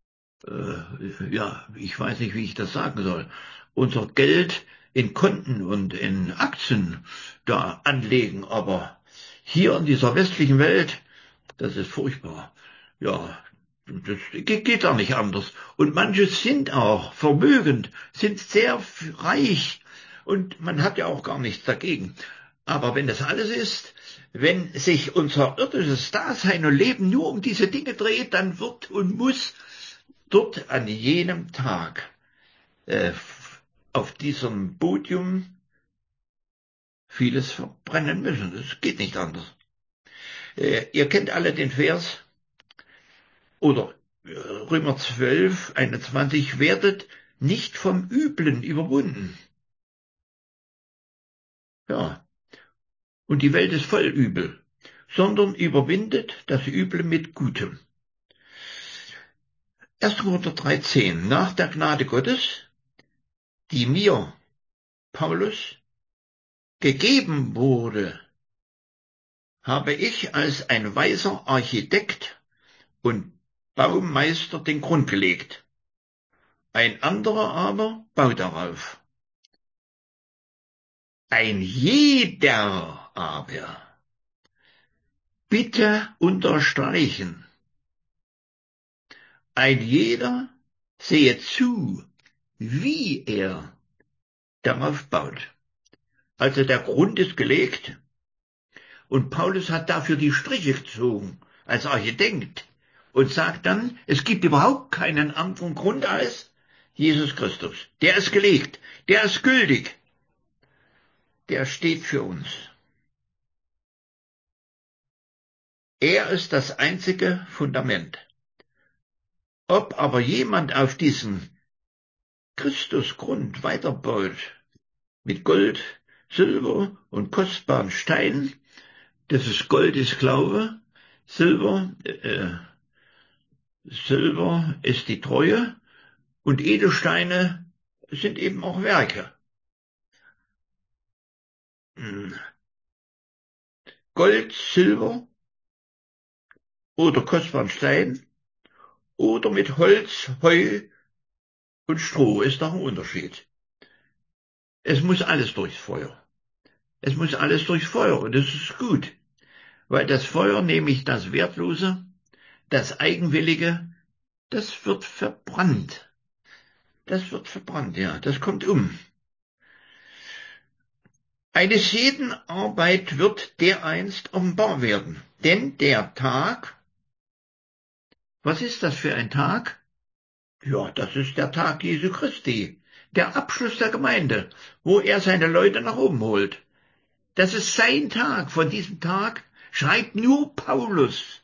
ich weiß nicht, wie ich das sagen soll, unser Geld in Konten und in Aktien da anlegen, aber hier in dieser westlichen Welt, das ist furchtbar. Ja, das geht da nicht anders. Und manche sind auch vermögend, sind sehr reich und man hat ja auch gar nichts dagegen. Aber wenn das alles ist, wenn sich unser irdisches Dasein und Leben nur um diese Dinge dreht, dann wird und muss dort an jenem Tag auf diesem Podium vieles verbrennen müssen. Das geht nicht anders. Ihr kennt alle den Vers oder Römer 12, 21, werdet nicht vom Üblen überwunden. Ja, und die Welt ist voll Übel, sondern überwindet das Üble mit Gutem. 1. Korinther 3,10. Nach der Gnade Gottes, die mir, Paulus, gegeben wurde, habe ich als ein weiser Architekt und Baumeister den Grund gelegt. Ein anderer aber baut darauf. Ein jeder aber, bitte unterstreichen, ein jeder sehe zu, wie er darauf baut. Also der Grund ist gelegt und Paulus hat dafür die Striche gezogen als Architekt und sagt dann, es gibt überhaupt keinen anderen Grund als Jesus Christus. Der ist gelegt, der ist gültig, der steht für uns. Er ist das einzige Fundament. Ob aber jemand auf diesen Christusgrund weiterbaut, mit Gold, Silber und kostbaren Steinen, das ist Gold ist Glaube, Silber ist die Treue und Edelsteine sind eben auch Werke. Gold, Silber oder kostbaren Stein oder mit Holz, Heu und Stroh ist noch ein Unterschied. Es muss alles durchs Feuer. Es muss alles durchs Feuer und das ist gut, weil das Feuer, nämlich das Wertlose, Das Eigenwillige, das wird verbrannt. Das wird verbrannt, ja, das kommt um. Eines jeden Arbeit wird dereinst offenbar werden. Denn der Tag, was ist das für ein Tag? Ja, das ist der Tag Jesu Christi, der Abschluss der Gemeinde, wo er seine Leute nach oben holt. Das ist sein Tag. Von diesem Tag schreibt nur Paulus,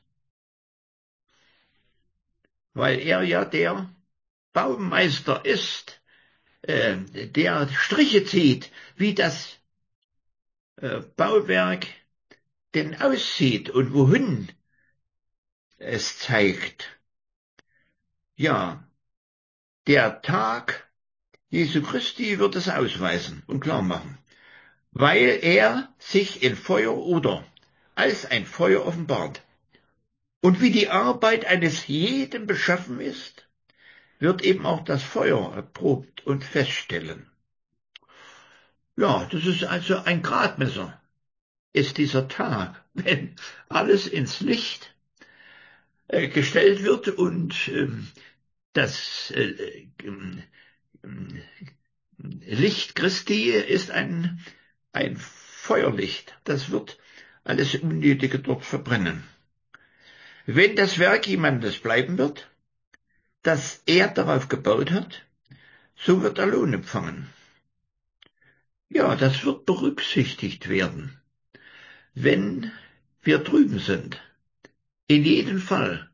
weil er ja der Baumeister ist, der Striche zieht, wie das Bauwerk denn aussieht und wohin es zeigt. Ja, der Tag Jesu Christi wird es ausweisen und klar machen, weil er sich in Feuer oder als ein Feuer offenbart. Und wie die Arbeit eines jeden beschaffen ist, wird eben auch das Feuer erprobt und feststellen. Ja, das ist also ein Gradmesser, ist dieser Tag, wenn alles ins Licht gestellt wird und das Licht Christi ist ein Feuerlicht. Das wird alles Unnötige dort verbrennen. Wenn das Werk jemandes bleiben wird, das er darauf gebaut hat, so wird er Lohn empfangen. Ja, das wird berücksichtigt werden, wenn wir drüben sind. In jedem Fall.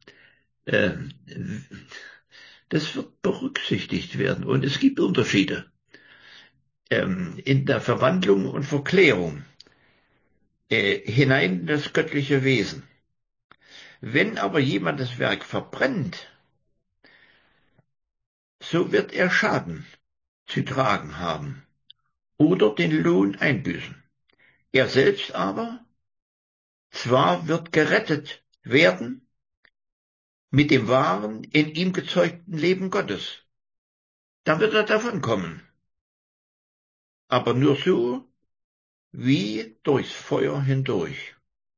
Das wird berücksichtigt werden. Und es gibt Unterschiede in der Verwandlung und Verklärung hinein in das göttliche Wesen. Wenn aber jemand das Werk verbrennt, so wird er Schaden zu tragen haben oder den Lohn einbüßen. Er selbst aber zwar wird gerettet werden mit dem wahren, in ihm gezeugten Leben Gottes. Dann wird er davonkommen. Aber nur so, wie durchs Feuer hindurch.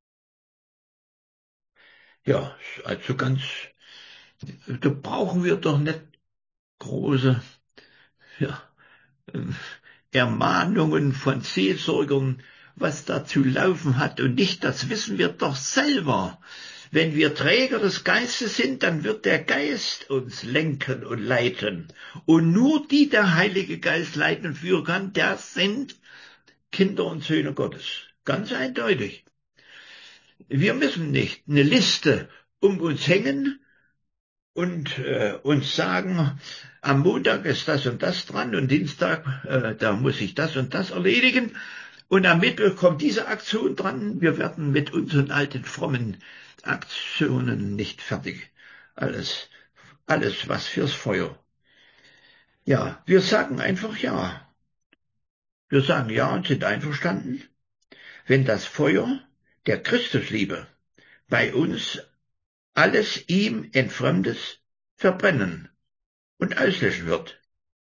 Ja, also da brauchen wir doch nicht große, ja, Ermahnungen von Seelsorgern, was da zu laufen hat und nicht, das wissen wir doch selber. Wenn wir Träger des Geistes sind, dann wird der Geist uns lenken und leiten. Und nur die der Heilige Geist leiten und führen kann, das sind Kinder und Söhne Gottes. Ganz eindeutig. Wir müssen nicht eine Liste um uns hängen und uns sagen, am Montag ist das und das dran und Dienstag, da muss ich das und das erledigen. Und am Mittwoch kommt diese Aktion dran. Wir werden mit unseren alten frommen Aktionen nicht fertig. Alles was fürs Feuer. Ja, wir sagen einfach ja. Wir sagen ja und sind einverstanden, wenn das Feuer der Christusliebe bei uns alles ihm Entfremdes verbrennen und auslöschen wird.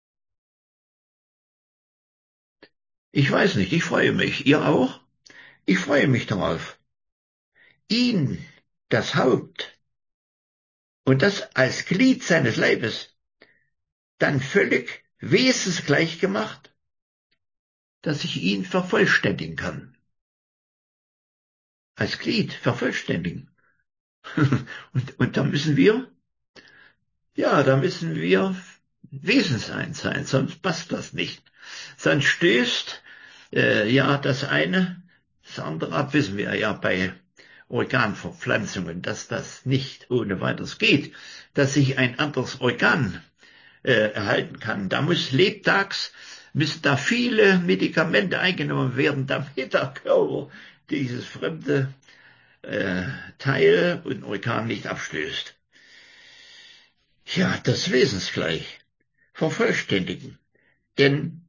Ich weiß nicht, ich freue mich. Ihr auch? Ich freue mich darauf. Ihn, das Haupt, und das als Glied seines Leibes, dann völlig wesensgleich gemacht, dass ich ihn vervollständigen kann. Als Glied vervollständigen. und da müssen wir wesenseins sein, sonst passt das nicht. Sonst stößt das eine, das andere ab, wissen wir ja bei Organverpflanzungen, dass das nicht ohne weiteres geht, dass sich ein anderes Organ erhalten kann. Da müssen da viele Medikamente eingenommen werden, damit der Körper dieses fremde Teil und Organ nicht abstößt. Ja, das Wesensgleich vervollständigen. Denn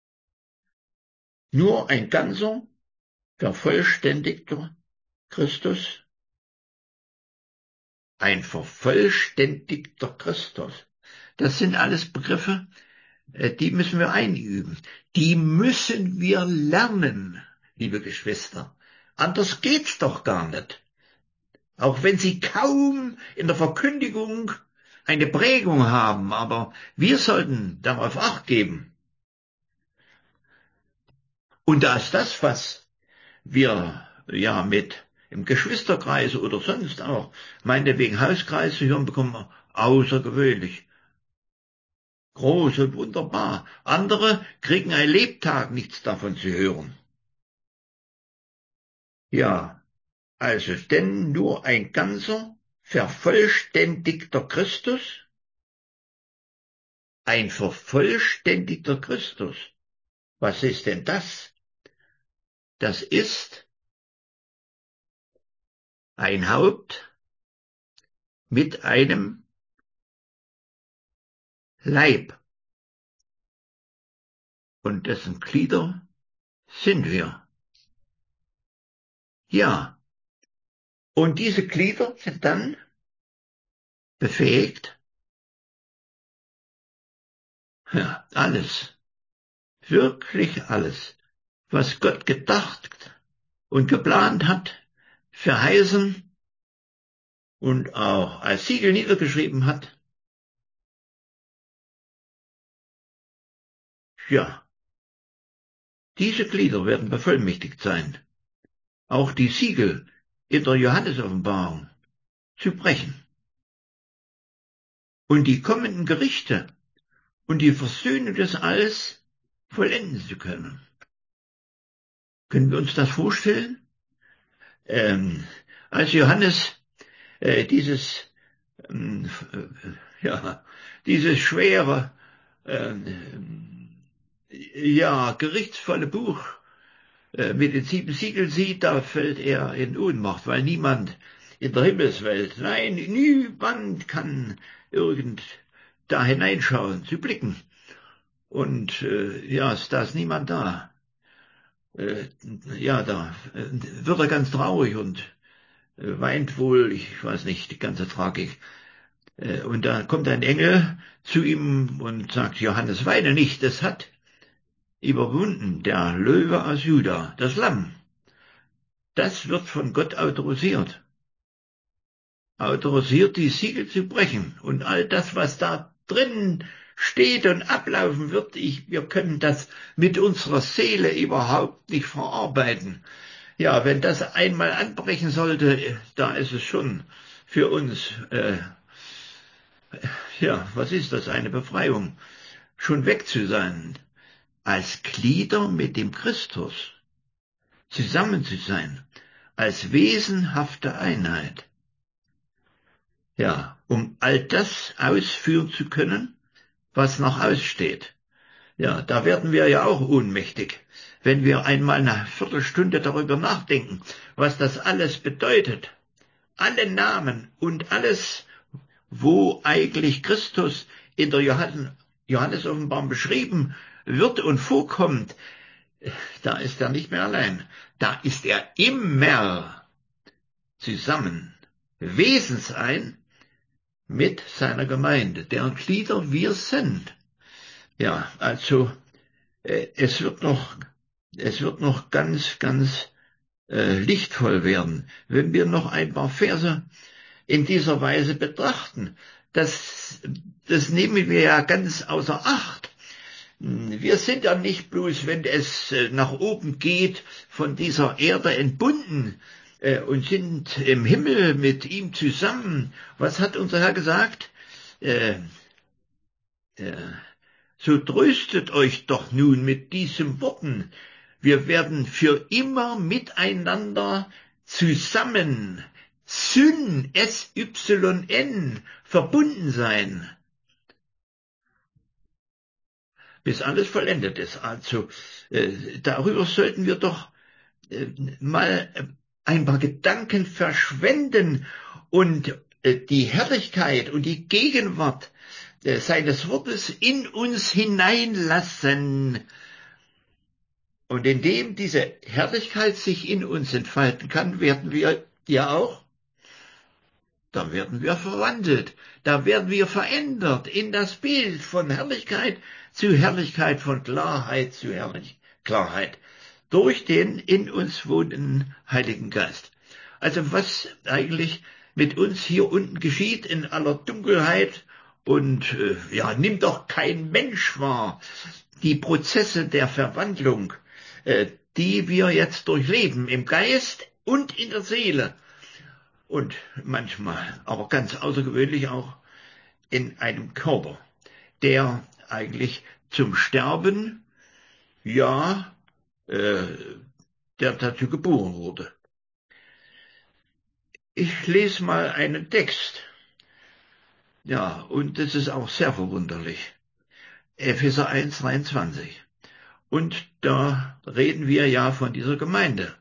nur ein ganzer, vervollständigter Christus, ein vervollständigter Christus, das sind alles Begriffe, die müssen wir einüben. Die müssen wir lernen, liebe Geschwister. Anders geht's doch gar nicht. auch wenn sie kaum in der Verkündigung eine Prägung haben, aber wir sollten darauf Acht geben. Und da ist das, was wir ja mit im Geschwisterkreis oder sonst auch, meinetwegen Hauskreis zu hören bekommen, außergewöhnlich. Groß und wunderbar. Andere kriegen ein Lebtag nichts davon zu hören. Ja, also denn nur ein ganzer, vervollständigter Christus, ein vervollständigter Christus. Was ist denn das? Das ist ein Haupt mit einem Leib. Und dessen Glieder sind wir. Ja, und diese Glieder sind dann befähigt, ja, alles, wirklich alles, was Gott gedacht und geplant hat, verheißen und auch als Siegel niedergeschrieben hat, ja, diese Glieder werden bevollmächtigt sein, auch die Siegel in der Johannesoffenbarung zu brechen und die kommenden Gerichte und die Versöhnung des Alls vollenden zu können. Können wir uns das vorstellen? Als Johannes dieses ja, dieses schwere, äh, ja, gerichtsvolle Buch mit den 7 Siegeln sieht, da fällt er in Ohnmacht, weil niemand in der Himmelswelt, nein, niemand kann irgend da hineinschauen, zu blicken. Und ja, da ist niemand da. Äh, ja, da wird er ganz traurig und weint wohl, ich weiß nicht, die ganze Tragik. Und da kommt ein Engel zu ihm und sagt, Johannes, weine nicht, es hat überwunden, der Löwe aus Juda, das Lamm. Das wird von Gott autorisiert. Autorisiert, die Siegel zu brechen. Und all das, was da drin steht und ablaufen wird, wir können das mit unserer Seele überhaupt nicht verarbeiten. Ja, wenn das einmal anbrechen sollte, da ist es schon für uns, ja, was ist das? Eine Befreiung. Schon weg zu sein, als Glieder mit dem Christus zusammen zu sein, als wesenhafte Einheit. Ja, um all das ausführen zu können, was noch aussteht. Ja, da werden wir ja auch ohnmächtig, wenn wir einmal eine Viertelstunde darüber nachdenken, was das alles bedeutet. Alle Namen und alles, wo eigentlich Christus in der Johannesoffenbarung beschrieben wird und vorkommt, da ist er nicht mehr allein. Da ist er immer zusammen, wesensein mit seiner Gemeinde, deren Glieder wir sind. Ja, also es wird noch ganz lichtvoll werden, wenn wir noch ein paar Verse in dieser Weise betrachten. Das, das nehmen wir ja ganz außer Acht. Wir sind ja nicht bloß, wenn es nach oben geht, von dieser Erde entbunden und sind im Himmel mit ihm zusammen. Was hat unser Herr gesagt? Äh, äh, so tröstet euch doch nun mit diesen Worten. Wir werden für immer miteinander zusammen, SYN, verbunden sein, bis alles vollendet ist. Also darüber sollten wir doch mal ein paar Gedanken verschwenden und die Herrlichkeit und die Gegenwart seines Wortes in uns hineinlassen. Und indem diese Herrlichkeit sich in uns entfalten kann, werden wir ja auch, da werden wir verwandelt, da werden wir verändert in das Bild von Herrlichkeit zu Herrlichkeit, von Klarheit zu Klarheit, durch den in uns wohnenden Heiligen Geist. Also was eigentlich mit uns hier unten geschieht in aller Dunkelheit und ja, nimmt doch kein Mensch wahr. Die Prozesse der Verwandlung, die wir jetzt durchleben im Geist und in der Seele und manchmal, aber ganz außergewöhnlich auch in einem Körper, der eigentlich zum Sterben, ja, äh, der dazu geboren wurde. Ich lese mal einen Text. Ja, und das ist auch sehr verwunderlich. Epheser 1,23. Und da reden wir ja von dieser Gemeinde,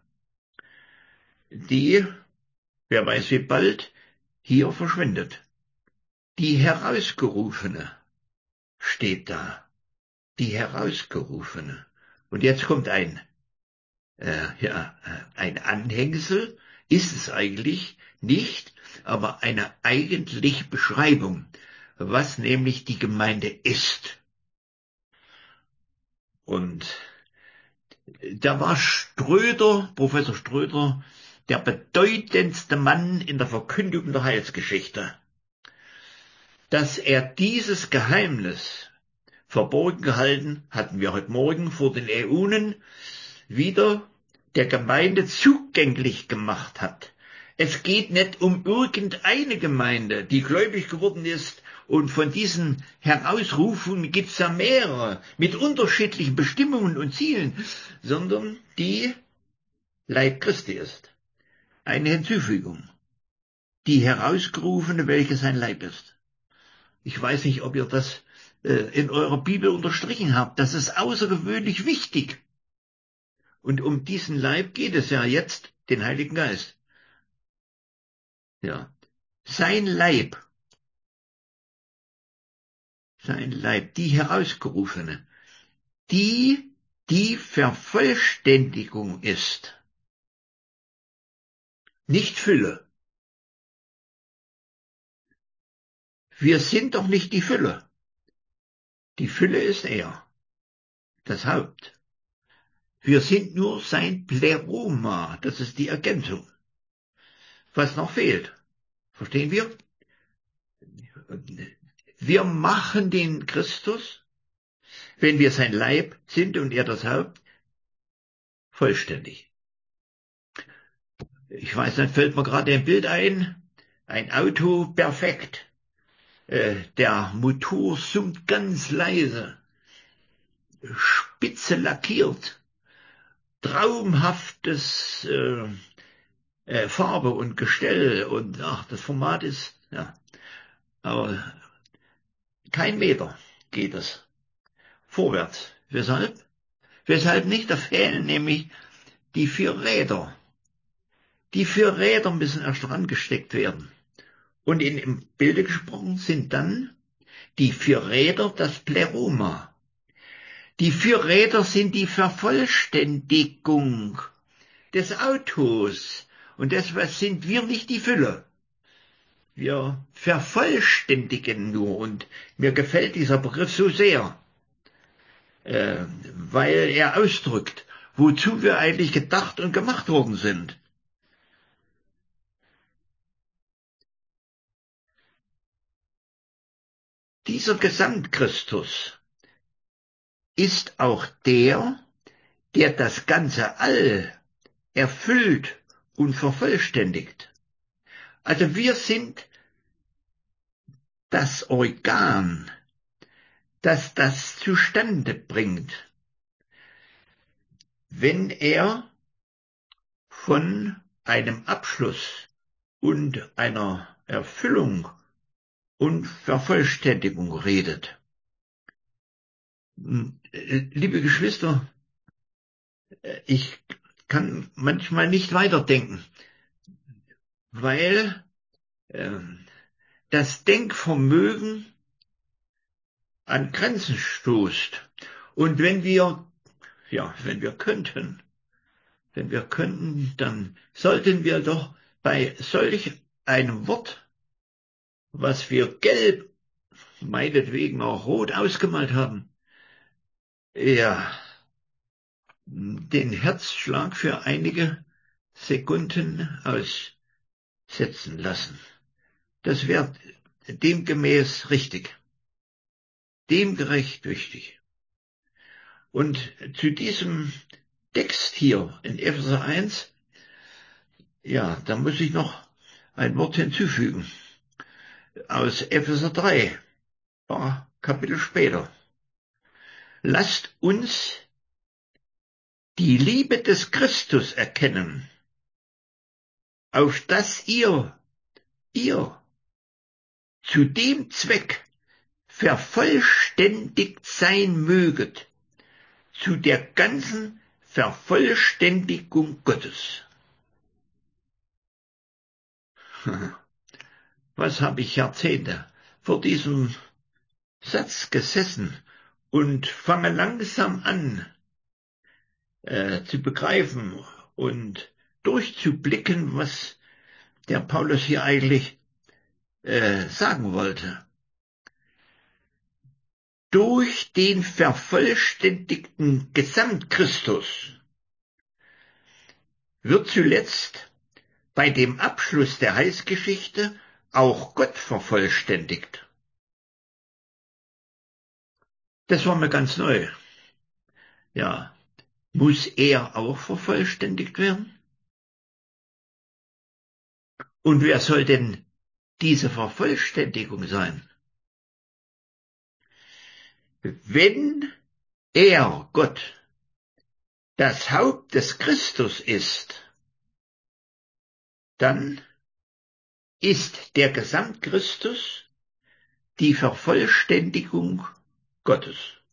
die, wer weiß wie bald, hier verschwindet. Die Herausgerufene steht da. Die Herausgerufene. Und jetzt kommt ein Anhängsel, ist es eigentlich nicht, aber eine eigentliche Beschreibung, was nämlich die Gemeinde ist. Und da war Ströder, Professor Ströder, der bedeutendste Mann in der Verkündigung der Heilsgeschichte. Dass er dieses Geheimnis verborgen gehalten, hatten wir heute Morgen vor den Äonen, wieder der Gemeinde zugänglich gemacht hat. Es geht nicht um irgendeine Gemeinde, die gläubig geworden ist, und von diesen Herausrufungen gibt es ja mehrere, mit unterschiedlichen Bestimmungen und Zielen, sondern die Leib Christi ist. Eine Hinzufügung. Die Herausgerufene, welche sein Leib ist. Ich weiß nicht, ob ihr das in eurer Bibel unterstrichen habt. Das ist außergewöhnlich wichtig. Und um diesen Leib geht es ja jetzt, den Heiligen Geist. Ja. Sein Leib, die Herausgerufene, die Vervollständigung ist. Nicht Fülle. Wir sind doch nicht die Fülle. Die Fülle ist er, das Haupt. Wir sind nur sein Pleroma, das ist die Ergänzung. Was noch fehlt, verstehen wir? Wir machen den Christus, wenn wir sein Leib sind und er das Haupt, vollständig. Ich weiß nicht, fällt mir gerade ein Bild ein Auto perfekt. Der Motor summt ganz leise, spitze lackiert, traumhaftes Farbe und Gestell und ach, das Format ist, ja, aber kein Meter geht es vorwärts. Weshalb? Weshalb nicht? Da fehlen nämlich die 4 Räder. Die 4 Räder müssen erst rangesteckt werden. Und im Bilde gesprochen sind dann die 4 Räder das Pleroma. Die 4 Räder sind die Vervollständigung des Autos. Und deshalb sind wir nicht die Fülle. Wir vervollständigen nur. Und mir gefällt dieser Begriff so sehr, weil er ausdrückt, wozu wir eigentlich gedacht und gemacht worden sind. Dieser Gesamtchristus ist auch der das ganze All erfüllt und vervollständigt. Also wir sind das Organ, das das zustande bringt, wenn er von einem Abschluss und einer Erfüllung und Vervollständigung redet. Liebe Geschwister, ich kann manchmal nicht weiterdenken, weil das Denkvermögen an Grenzen stoßt. Und wenn wir könnten, dann sollten wir doch bei solch einem Wort, was wir gelb, meinetwegen auch rot ausgemalt haben, ja, den Herzschlag für einige Sekunden aussetzen lassen. Das wäre demgemäß richtig, demgerecht wichtig. Und zu diesem Text hier in Epheser 1, ja, da muss ich noch ein Wort hinzufügen. Aus Epheser 3, paar Kapitel später. Lasst uns die Liebe des Christus erkennen, auf dass ihr zu dem Zweck vervollständigt sein möget, zu der ganzen Vervollständigung Gottes. Was habe ich Jahrzehnte vor diesem Satz gesessen und fange langsam an zu begreifen und durchzublicken, was der Paulus hier eigentlich sagen wollte. Durch den vervollständigten Gesamtchristus wird zuletzt bei dem Abschluss der Heilsgeschichte auch Gott vervollständigt. Das war mir ganz neu. Ja, muss er auch vervollständigt werden? Und wer soll denn diese Vervollständigung sein? Wenn er, Gott, das Haupt des Christus ist, dann ist der Gesamtchristus die Vervollständigung Gottes.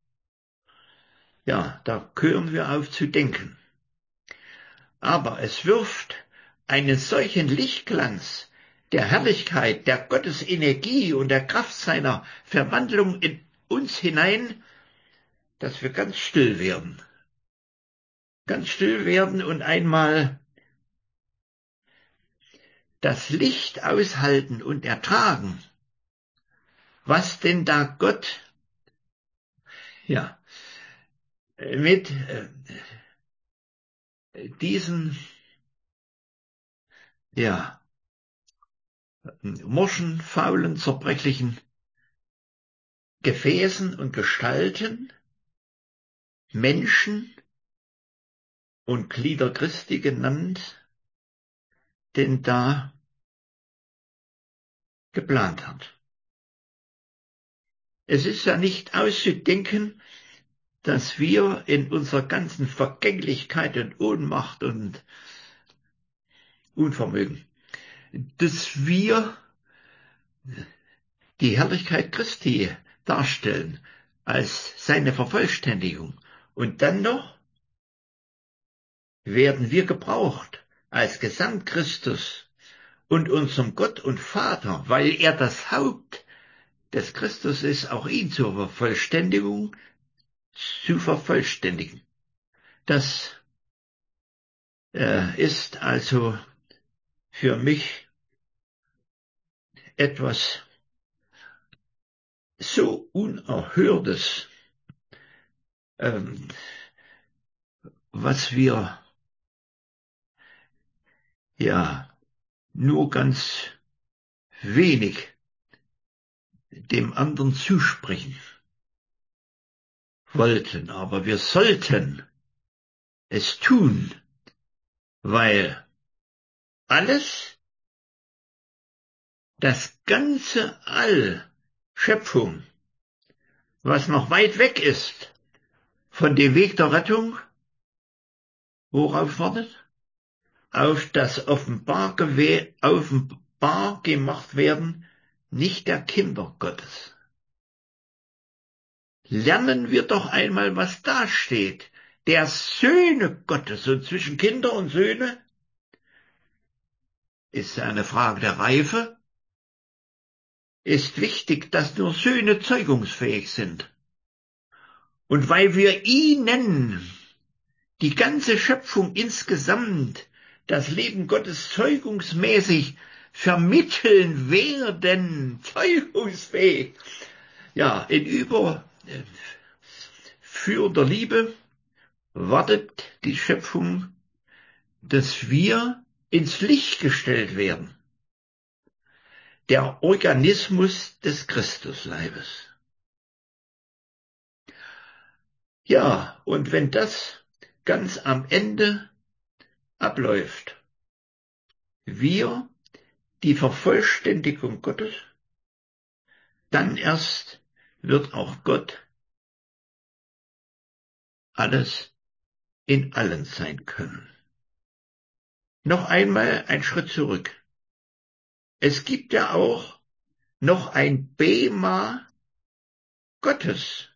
Ja, da hören wir auf zu denken. Aber es wirft einen solchen Lichtglanz der Herrlichkeit, der Gottesenergie und der Kraft seiner Verwandlung in uns hinein, dass wir ganz still werden. Ganz still werden und einmal das Licht aushalten und ertragen, was denn da Gott, ja, mit diesen, ja, morschen, faulen, zerbrechlichen Gefäßen und Gestalten, Menschen und Glieder Christi genannt, denn da geplant hat. Es ist ja nicht auszudenken, dass wir in unserer ganzen Vergänglichkeit und Ohnmacht und Unvermögen, dass wir die Herrlichkeit Christi darstellen als seine Vervollständigung. Und dann noch werden wir gebraucht als Gesamtchristus und unserem Gott und Vater, weil er das Haupt des Christus ist, auch ihn zur Vervollständigung zu vervollständigen. Das ist also für mich etwas so Unerhörtes, was wir ja nur ganz wenig dem anderen zusprechen wollten, aber wir sollten es tun, weil alles, das ganze All, Schöpfung, was noch weit weg ist von dem Weg der Rettung, worauf wartet? Auf das offenbar gemacht werden, nicht der Kinder Gottes. Lernen wir doch einmal, was da steht. Der Söhne Gottes, und zwischen Kinder und Söhne ist eine Frage der Reife, ist wichtig, dass nur Söhne zeugungsfähig sind. Und weil wir ihnen, die ganze Schöpfung insgesamt, das Leben Gottes zeugungsmäßig vermitteln werden, zeugungsfähig, ja, in überführender Liebe wartet die Schöpfung dass wir ins Licht gestellt werden. Der Organismus des Christusleibes. Ja, und wenn das ganz am Ende abläuft, wir die Vervollständigung Gottes, dann erst wird auch Gott alles in allen sein können. Noch einmal ein Schritt zurück. Es gibt ja auch noch ein Bema Gottes.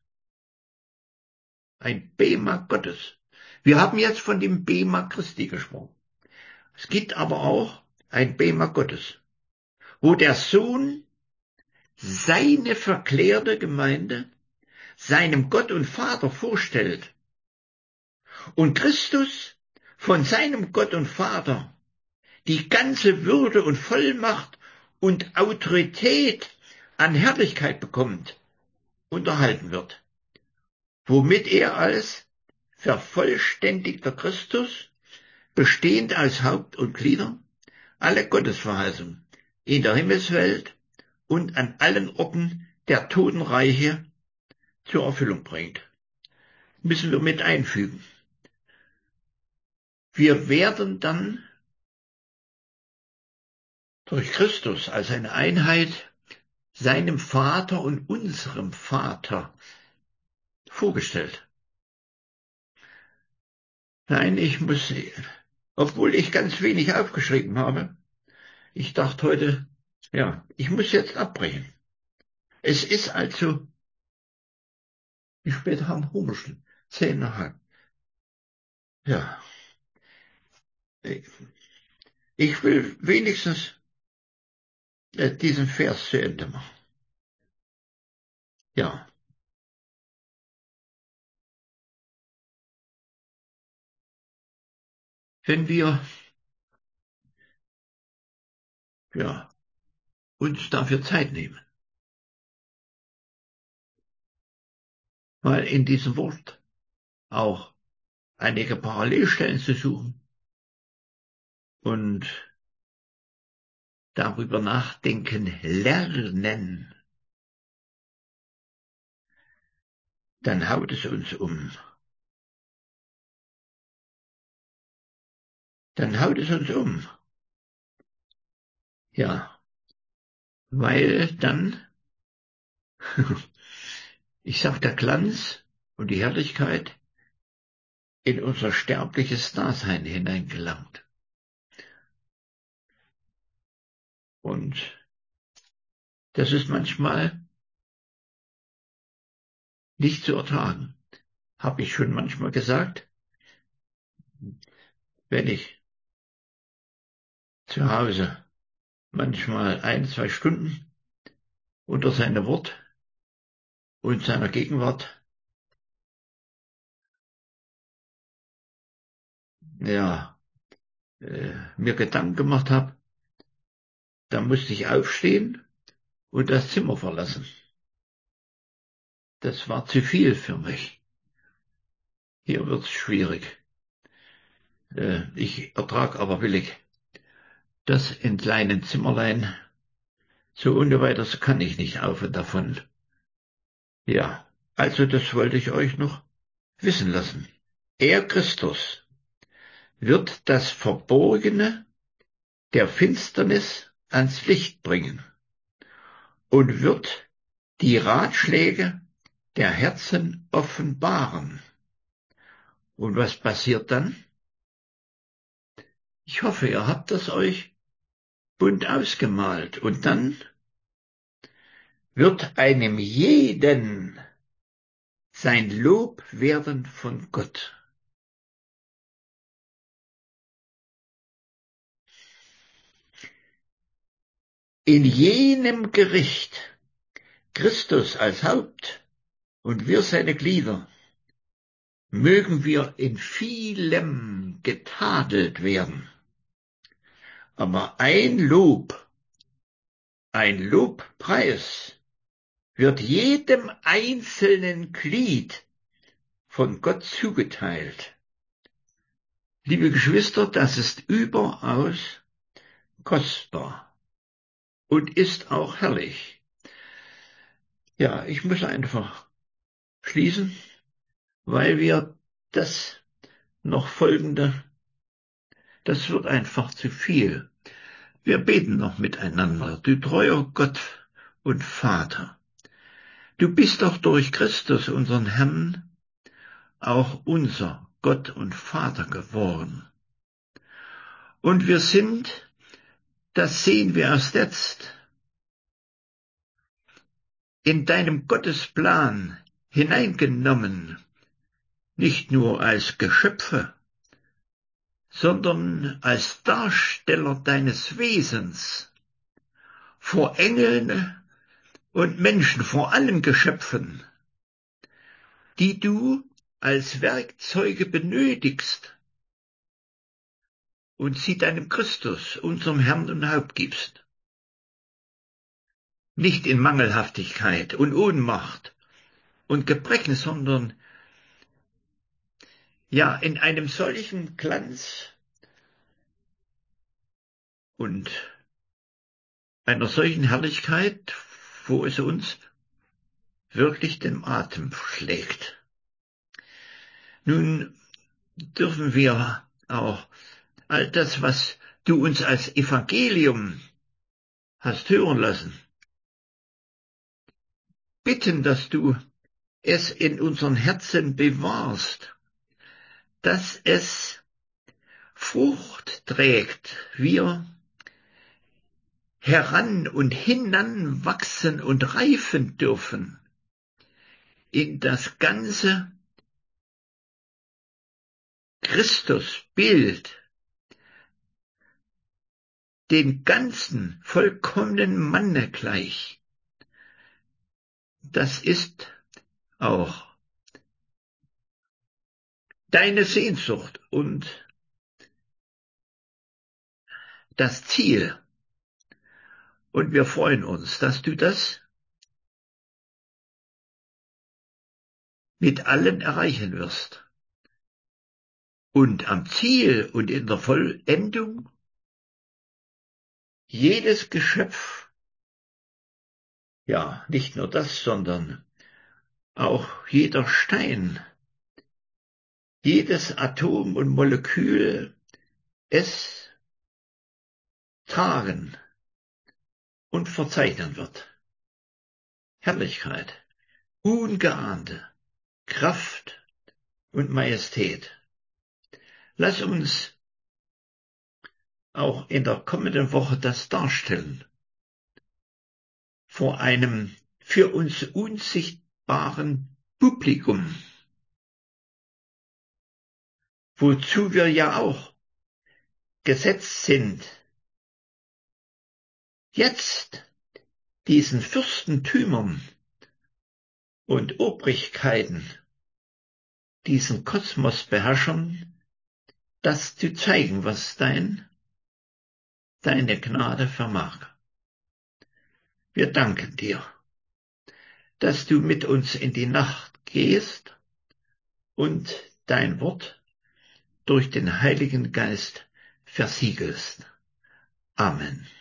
Ein Bema Gottes. Wir haben jetzt von dem Bema Christi gesprochen. Es gibt aber auch ein Bema Gottes, wo der Sohn seine verklärte Gemeinde seinem Gott und Vater vorstellt und Christus von seinem Gott und Vater die ganze Würde und Vollmacht und Autorität an Herrlichkeit bekommt, unterhalten wird, womit er als vervollständigter Christus, bestehend aus Haupt und Gliedern, alle Gottesverheißungen in der Himmelswelt und an allen Orten der Totenreiche zur Erfüllung bringt. Müssen wir mit einfügen. Wir werden dann durch Christus als eine Einheit seinem Vater und unserem Vater vorgestellt. Nein, obwohl ich ganz wenig aufgeschrieben habe, ich dachte heute, ja, ich muss jetzt abbrechen. Es ist also, wie spät haben wir schon? 10 nach halb. Ja, ich will wenigstens diesen Vers zu Ende machen. Ja, wenn wir ja, uns dafür Zeit nehmen, mal in diesem Wort auch einige Parallelstellen zu suchen und darüber nachdenken lernen, dann haut es uns um. Dann haut es uns um. Ja, weil dann, ich sag, der Glanz und die Herrlichkeit in unser sterbliches Dasein hineingelangt. Und das ist manchmal nicht zu ertragen. Habe ich schon manchmal gesagt, wenn ich zu Hause manchmal 1, 2 Stunden unter seinem Wort und seiner Gegenwart, ja, mir Gedanken gemacht habe, dann musste ich aufstehen und das Zimmer verlassen. Das war zu viel für mich. Hier wird's schwierig. Ich ertrage aber willig. Das in kleinen Zimmerlein, so ohne weiteres kann ich nicht auf und davon. Ja, also das wollte ich euch noch wissen lassen. Er, Christus, wird das Verborgene der Finsternis ans Licht bringen und wird die Ratschläge der Herzen offenbaren. Und was passiert dann? Ich hoffe, ihr habt das euch bunt ausgemalt. Und dann wird einem jeden sein Lob werden von Gott. In jenem Gericht, Christus als Haupt und wir seine Glieder, mögen wir in vielem getadelt werden. Aber ein Lobpreis wird jedem einzelnen Glied von Gott zugeteilt. Liebe Geschwister, das ist überaus kostbar und ist auch herrlich. Ja, ich muss einfach schließen, weil wir das noch folgende, das wird einfach zu viel. Wir beten noch miteinander. Du treuer Gott und Vater, du bist doch durch Christus, unseren Herrn, auch unser Gott und Vater geworden. Und wir sind, das sehen wir erst jetzt, in deinem Gottesplan hineingenommen, nicht nur als Geschöpfe, sondern als Darsteller deines Wesens, vor Engeln und Menschen, vor allen Geschöpfen, die du als Werkzeuge benötigst und sie deinem Christus, unserem Herrn und Haupt gibst. Nicht in Mangelhaftigkeit und Ohnmacht und Gebrechen, sondern ja in einem solchen Glanz und einer solchen Herrlichkeit, wo es uns wirklich den Atem schlägt. Nun dürfen wir auch all das, was du uns als Evangelium hast hören lassen, bitten, dass du es in unseren Herzen bewahrst, dass es Frucht trägt, wir heran und hinanwachsen und reifen dürfen in das ganze Christusbild, den ganzen vollkommenen Manne gleich. Das ist auch deine Sehnsucht und das Ziel. Und wir freuen uns, dass du das mit allen erreichen wirst. Und am Ziel und in der Vollendung jedes Geschöpf, ja, nicht nur das, sondern auch jeder Stein, jedes Atom und Molekül es tragen und verzeichnen wird. Herrlichkeit, ungeahnte Kraft und Majestät. Lass uns auch in der kommenden Woche das darstellen, vor einem für uns unsichtbaren Publikum, wozu wir ja auch gesetzt sind, jetzt diesen Fürstentümern und Obrigkeiten, diesen Kosmosbeherrschern, das zu zeigen, was deine Gnade vermag. Wir danken dir, dass du mit uns in die Nacht gehst und dein Wort durch den Heiligen Geist versiegelst. Amen.